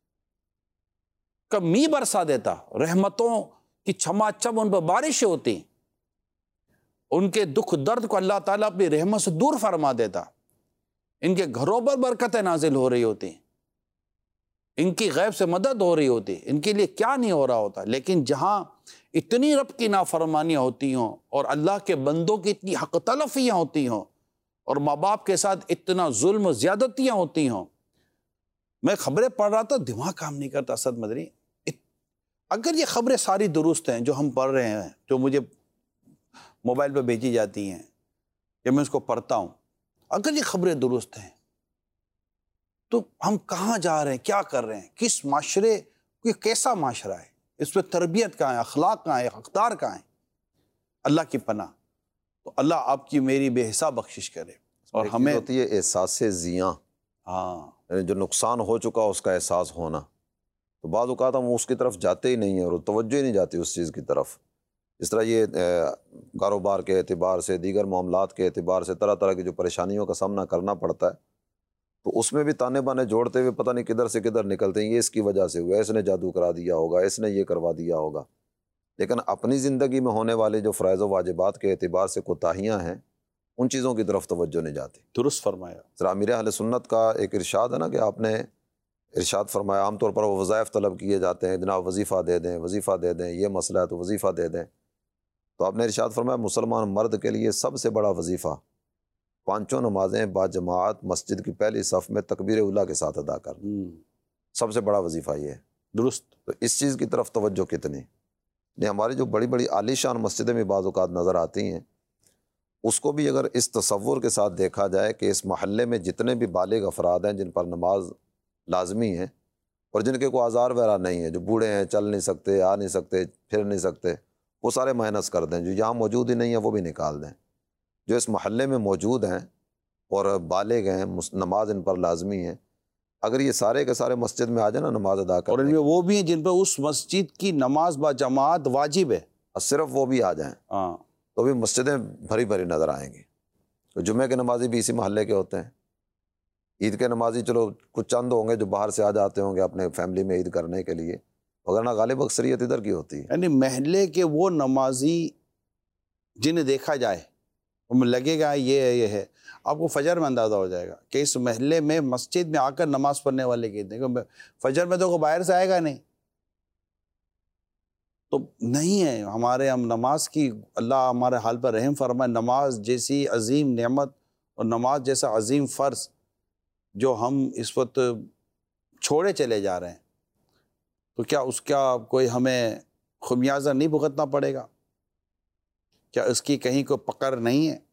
کا می برسا دیتا. رحمتوں کی چھما چھم ان پر بارشیں ہوتی, ان کے دکھ درد کو اللہ تعالیٰ اپنی رحمت سے دور فرما دیتا, ان کے گھروں پر برکتیں نازل ہو رہی ہوتی. ان کی غیب سے مدد ہو رہی ہوتی، ان کے لیے کیا نہیں ہو رہا ہوتا، لیکن جہاں اتنی رب کی نافرمانیاں ہوتی ہوں اور اللہ کے بندوں کی اتنی حق تلفیاں ہوتی ہوں اور ماں باپ کے ساتھ اتنا ظلم و زیادتیاں ہوتی ہوں. میں خبریں پڑھ رہا تھا، دماغ کام نہیں کرتا اسد مدنی. اگر یہ خبریں ساری درست ہیں جو ہم پڑھ رہے ہیں، جو مجھے موبائل پہ بھیجی جاتی ہیں یا میں اس کو پڑھتا ہوں، اگر یہ خبریں درست ہیں تو ہم کہاں جا رہے ہیں، کیا کر رہے ہیں، کس معاشرے، یہ کیسا معاشرہ ہے، اس پہ تربیت کہاں ہے، اخلاق کہاں ہے، اقدار کہاں ہے. اللہ کی پناہ. تو اللہ آپ کی میری بے حساب بخشش کرے. اور ایک چیز ہمیں ہوتی ہے احساس زیاں، ہاں یعنی جو نقصان ہو چکا اس کا احساس ہونا. تو بعض اوقات ہم اس کی طرف جاتے ہی نہیں ہیں اور توجہ ہی نہیں جاتی اس چیز کی طرف. اس طرح یہ کاروبار کے اعتبار سے، دیگر معاملات کے اعتبار سے طرح طرح کی جو پریشانیوں کا سامنا کرنا پڑتا ہے، تو اس میں بھی تانے بانے جوڑتے ہوئے پتہ نہیں کدھر سے کدھر نکلتے ہیں. یہ اس کی وجہ سے ہوا، اس نے جادو کرا دیا ہوگا، اس نے یہ کروا دیا ہوگا. لیکن اپنی زندگی میں ہونے والے جو فرائض و واجبات کے اعتبار سے کوتاہیاں ہیں، ان چیزوں کی طرف توجہ نہیں جاتی. درست فرمایا. ذرا امیر اہل سنت کا ایک ارشاد ہے نا کہ آپ نے ارشاد فرمایا، عام طور پر وہ وظائف طلب کیے جاتے ہیں، جناب وظیفہ دے دیں، وظیفہ دے دیں، یہ مسئلہ ہے تو وظیفہ دے دیں. تو آپ نے ارشاد فرمایا مسلمان مرد کے لیے سب سے بڑا وظیفہ 5 نمازیں با جماعت مسجد کی پہلی صف میں تکبیر اولیٰ کے ساتھ ادا کرنا. سب سے بڑا وظیفہ یہ ہے. درست. تو اس چیز کی طرف توجہ کتنی. یہ ہماری جو بڑی بڑی عالی شان مسجدیں میں بعض اوقات نظر آتی ہیں، اس کو بھی اگر اس تصور کے ساتھ دیکھا جائے کہ اس محلے میں جتنے بھی بالغ افراد ہیں جن پر نماز لازمی ہے اور جن کے کوئی آزار وغیرہ نہیں ہے، جو بوڑھے ہیں، چل نہیں سکتے، آ نہیں سکتے، پھر نہیں سکتے، وہ سارے مائنس کر دیں. جو یہاں موجود ہی نہیں ہیں وہ بھی نکال دیں. جو اس محلے میں موجود ہیں اور بالغ ہیں، نماز ان پر لازمی ہے، اگر یہ سارے کے سارے مسجد میں آ جائیں نا نماز ادا اور ان کرنے، میں وہ بھی ہیں جن پہ اس مسجد کی نماز با جماعت واجب ہے. صرف وہ بھی آ جائیں ہاں تو بھی مسجدیں بھری بھری نظر آئیں گی. تو جمعہ کے نمازی بھی اسی محلے کے ہوتے ہیں. عید کے نمازی چلو کچھ چند ہوں گے جو باہر سے آ جاتے ہوں گے اپنے فیملی میں عید کرنے کے لیے، وگرنہ غالب اکثریت ادھر کی ہوتی ہے. یعنی محلے کے وہ نمازی جنہیں دیکھا جائے لگے گا یہ ہے. آپ کو فجر میں اندازہ ہو جائے گا کہ اس محلے میں مسجد میں آ کر نماز پڑھنے والے کتنے، کیونکہ فجر میں تو کوئی باہر سے آئے گا نہیں. تو نہیں ہے ہمارے، ہم نماز کی، اللہ ہمارے حال پر رحم فرمائے. نماز جیسی عظیم نعمت اور نماز جیسا عظیم فرض جو ہم اس وقت چھوڑے چلے جا رہے ہیں، تو کیا اس کا کوئی ہمیں خمیازہ نہیں بھگتنا پڑے گا؟ کیا اس کی کہیں کوئی پکڑ نہیں ہے؟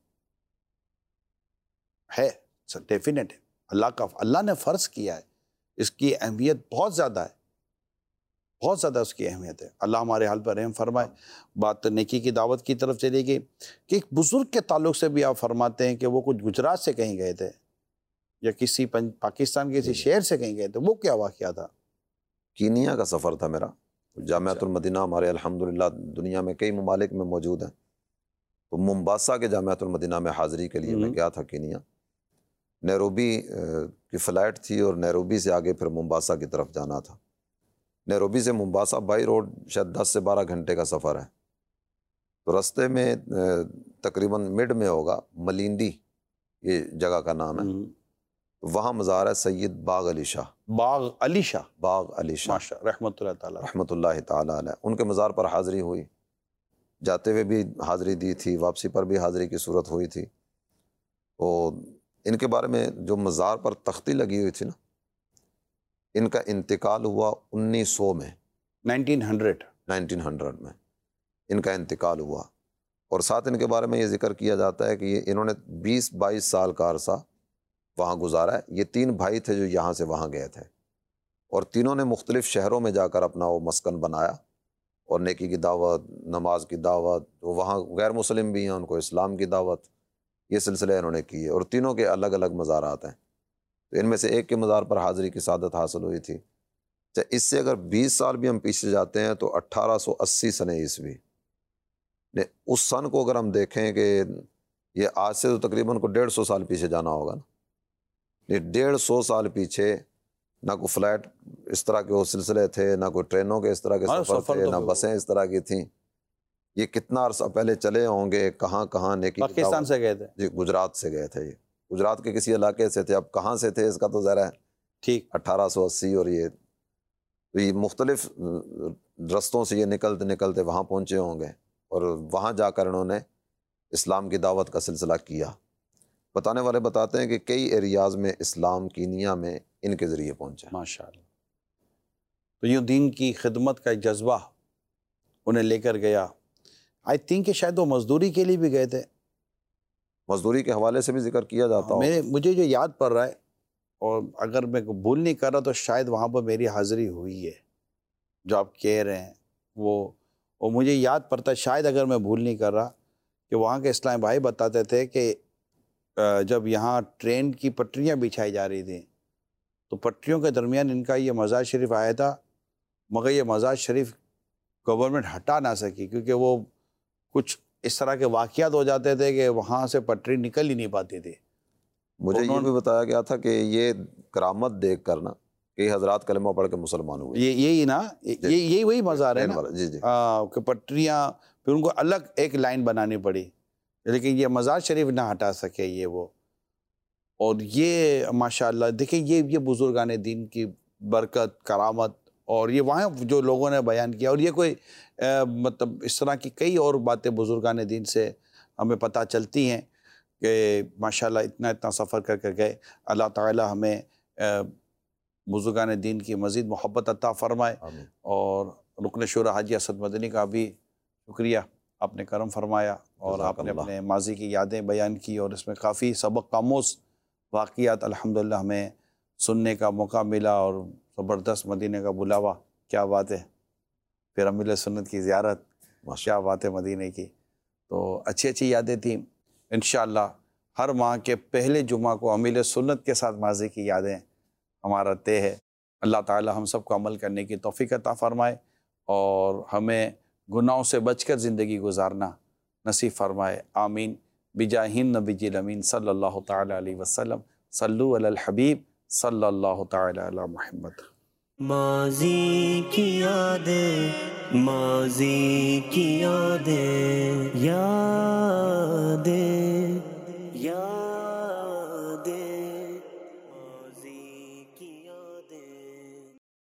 ہے، ڈیفینیٹ ہے. اللہ نے فرض کیا ہے. اس کی اہمیت بہت زیادہ ہے، بہت زیادہ اس کی اہمیت ہے. اللہ ہمارے حال پر رحم فرمائے. بات نیکی کی دعوت کی طرف چلی گئی کہ ایک بزرگ کے تعلق سے بھی آپ فرماتے ہیں کہ وہ کچھ گجرات سے کہیں گئے تھے یا کسی پاکستان کے کسی شہر سے کہیں گئے تھے. وہ کیا واقعہ تھا؟ کینیا کا سفر تھا میرا. جامعۃ المدینہ ہمارے الحمدللہ دنیا میں کئی ممالک میں موجود ہیں. تو ممباسا کے جامعۃ المدینہ میں حاضری کے لیے میں گیا تھا کینیا. نیروبی کی فلائٹ تھی اور نیروبی سے آگے پھر ممباسا کی طرف جانا تھا. نیروبی سے ممباسا بائی روڈ شاید 10 سے 12 گھنٹے کا سفر ہے. تو رستے میں تقریباً مڈ میں ہوگا، ملیندی یہ جگہ کا نام ہے. وہاں مزار ہے سید باغ علی شاہ. باغ علی شاہ. باغ علی شاہ ماشاء رحمۃ اللہ تعالیٰ رحمۃ اللہ تعالیٰ علیہ. ان کے مزار پر حاضری ہوئی، جاتے ہوئے بھی حاضری دی تھی، واپسی پر بھی حاضری کی صورت ہوئی تھی. اور ان کے بارے میں جو مزار پر تختی لگی ہوئی تھی نا، ان کا انتقال ہوا 1900 میں، 1900 میں ان کا انتقال ہوا. اور ساتھ ان کے بارے میں یہ ذکر کیا جاتا ہے کہ انہوں نے 20-22 سال کا عرصہ وہاں گزارا ہے. یہ 3 بھائی تھے جو یہاں سے وہاں گئے تھے، اور تینوں نے مختلف شہروں میں جا کر اپنا وہ مسکن بنایا اور نیکی کی دعوت، نماز کی دعوت. وہاں غیر مسلم بھی ہیں، ان کو اسلام کی دعوت، یہ سلسلے انہوں نے کیے. اور تینوں کے الگ الگ مزارات ہیں. تو ان میں سے ایک کے مزار پر حاضری کی سعادت حاصل ہوئی تھی. اس سے اگر 20 سال بھی ہم پیچھے جاتے ہیں تو 1880 سن عیسوی، اس سن کو اگر ہم دیکھیں کہ یہ آج سے تو تقریباً کو 150 سال پیچھے جانا ہوگا نا. یہ 150 سال پیچھے نہ کوئی فلائٹ اس طرح کے وہ سلسلے تھے، نہ کوئی ٹرینوں کے اس طرح کے سفر تھے، نہ بسیں اس طرح کی تھیں. یہ کتنا عرصہ پہلے چلے ہوں گے، کہاں کہاں نیکی. پاکستان سے گئے تھے جی، گجرات سے گئے تھے. یہ گجرات کے کسی علاقے سے تھے. اب کہاں سے تھے اس کا تو ذرا ہے ٹھیک 1880 اور یہ تو یہ مختلف رستوں سے یہ نکلتے نکلتے وہاں پہنچے ہوں گے، اور وہاں جا کر انہوں نے اسلام کی دعوت کا سلسلہ کیا۔ بتانے والے بتاتے ہیں کہ کئی ایریاز میں اسلام کینیا میں ان کے ذریعے پہنچا۔ ماشاء اللہ۔ تو یہ دین کی خدمت کا ایک جذبہ انہیں لے کر گیا۔ آئی تھنک کہ شاید وہ مزدوری کے لیے بھی گئے تھے، مزدوری کے حوالے سے بھی ذکر کیا جاتا ہو۔ مجھے جو یاد پڑ رہا ہے، اور اگر میں بھول نہیں کر رہا تو شاید وہاں پر میری حاضری ہوئی ہے جو آپ کہہ رہے ہیں وہ، اور مجھے یاد پڑتا ہے شاید اگر میں بھول نہیں کر رہا کہ وہاں کے اسلامی بھائی بتاتے تھے کہ جب یہاں ٹرین کی پٹریاں بچھائی جا رہی تھیں تو پٹریوں کے درمیان ان کا یہ مزار شریف آیا تھا، مگر یہ مزار شریف گورنمنٹ ہٹا نہ سکی کیونکہ وہ کچھ اس طرح کے واقعات ہو جاتے تھے کہ وہاں سے پٹری نکل ہی نہیں پاتی تھی۔ مجھے یہ بھی بتایا گیا تھا کہ یہ کرامت دیکھ کر نا کئی حضرات کلمہ پڑھ کے مسلمان ہوئے۔ یہی نا، یہی وہی مزار ہے نا، جی جی، کہ پٹریاں پھر ان کو الگ ایک لائن بنانی پڑی، لیکن یہ مزار شریف نہ ہٹا سکے یہ وہ۔ اور یہ ماشاءاللہ دیکھیں یہ بزرگان دین کی برکت، کرامت، اور یہ وہاں جو لوگوں نے بیان کیا، اور یہ کوئی مطلب اس طرح کی کئی اور باتیں بزرگان دین سے ہمیں پتہ چلتی ہیں کہ ماشاءاللہ اتنا سفر کر کے گئے۔ اللہ تعالی ہمیں بزرگان دین کی مزید محبت عطا فرمائے، آمین۔ اور رکن شورا حاجی اسد مدنی کا بھی شکریہ، آپ نے کرم فرمایا اور جزاک آپ نے اللہ۔ اپنے ماضی کی یادیں بیان کی، اور اس میں کافی سبق آموز واقعات الحمدللہ ہمیں سننے کا موقع ملا، اور زبردست مدینے کا بلاوا، کیا بات ہے، پھر امیر سنت کی زیارت، کیا بات ہے مدینے کی۔ تو اچھی یادیں تھیں۔ انشاءاللہ ہر ماہ کے پہلے جمعہ کو امیر سنت کے ساتھ ماضی کی یادیں ہمارا طے ہے۔ اللہ تعالی ہم سب کو عمل کرنے کی توفیق عطا فرمائے، اور ہمیں گناہوں سے بچ کر زندگی گزارنا نصیب فرمائے، آمین۔ بجاہ نبی الامین صلی اللہ تعالی علیہ وسلم، صلو علی الحبیب صلی اللہ تعالی علی محمد۔ ماضی کی یادیں، ماضی کی یادیں، یادیں، یادیں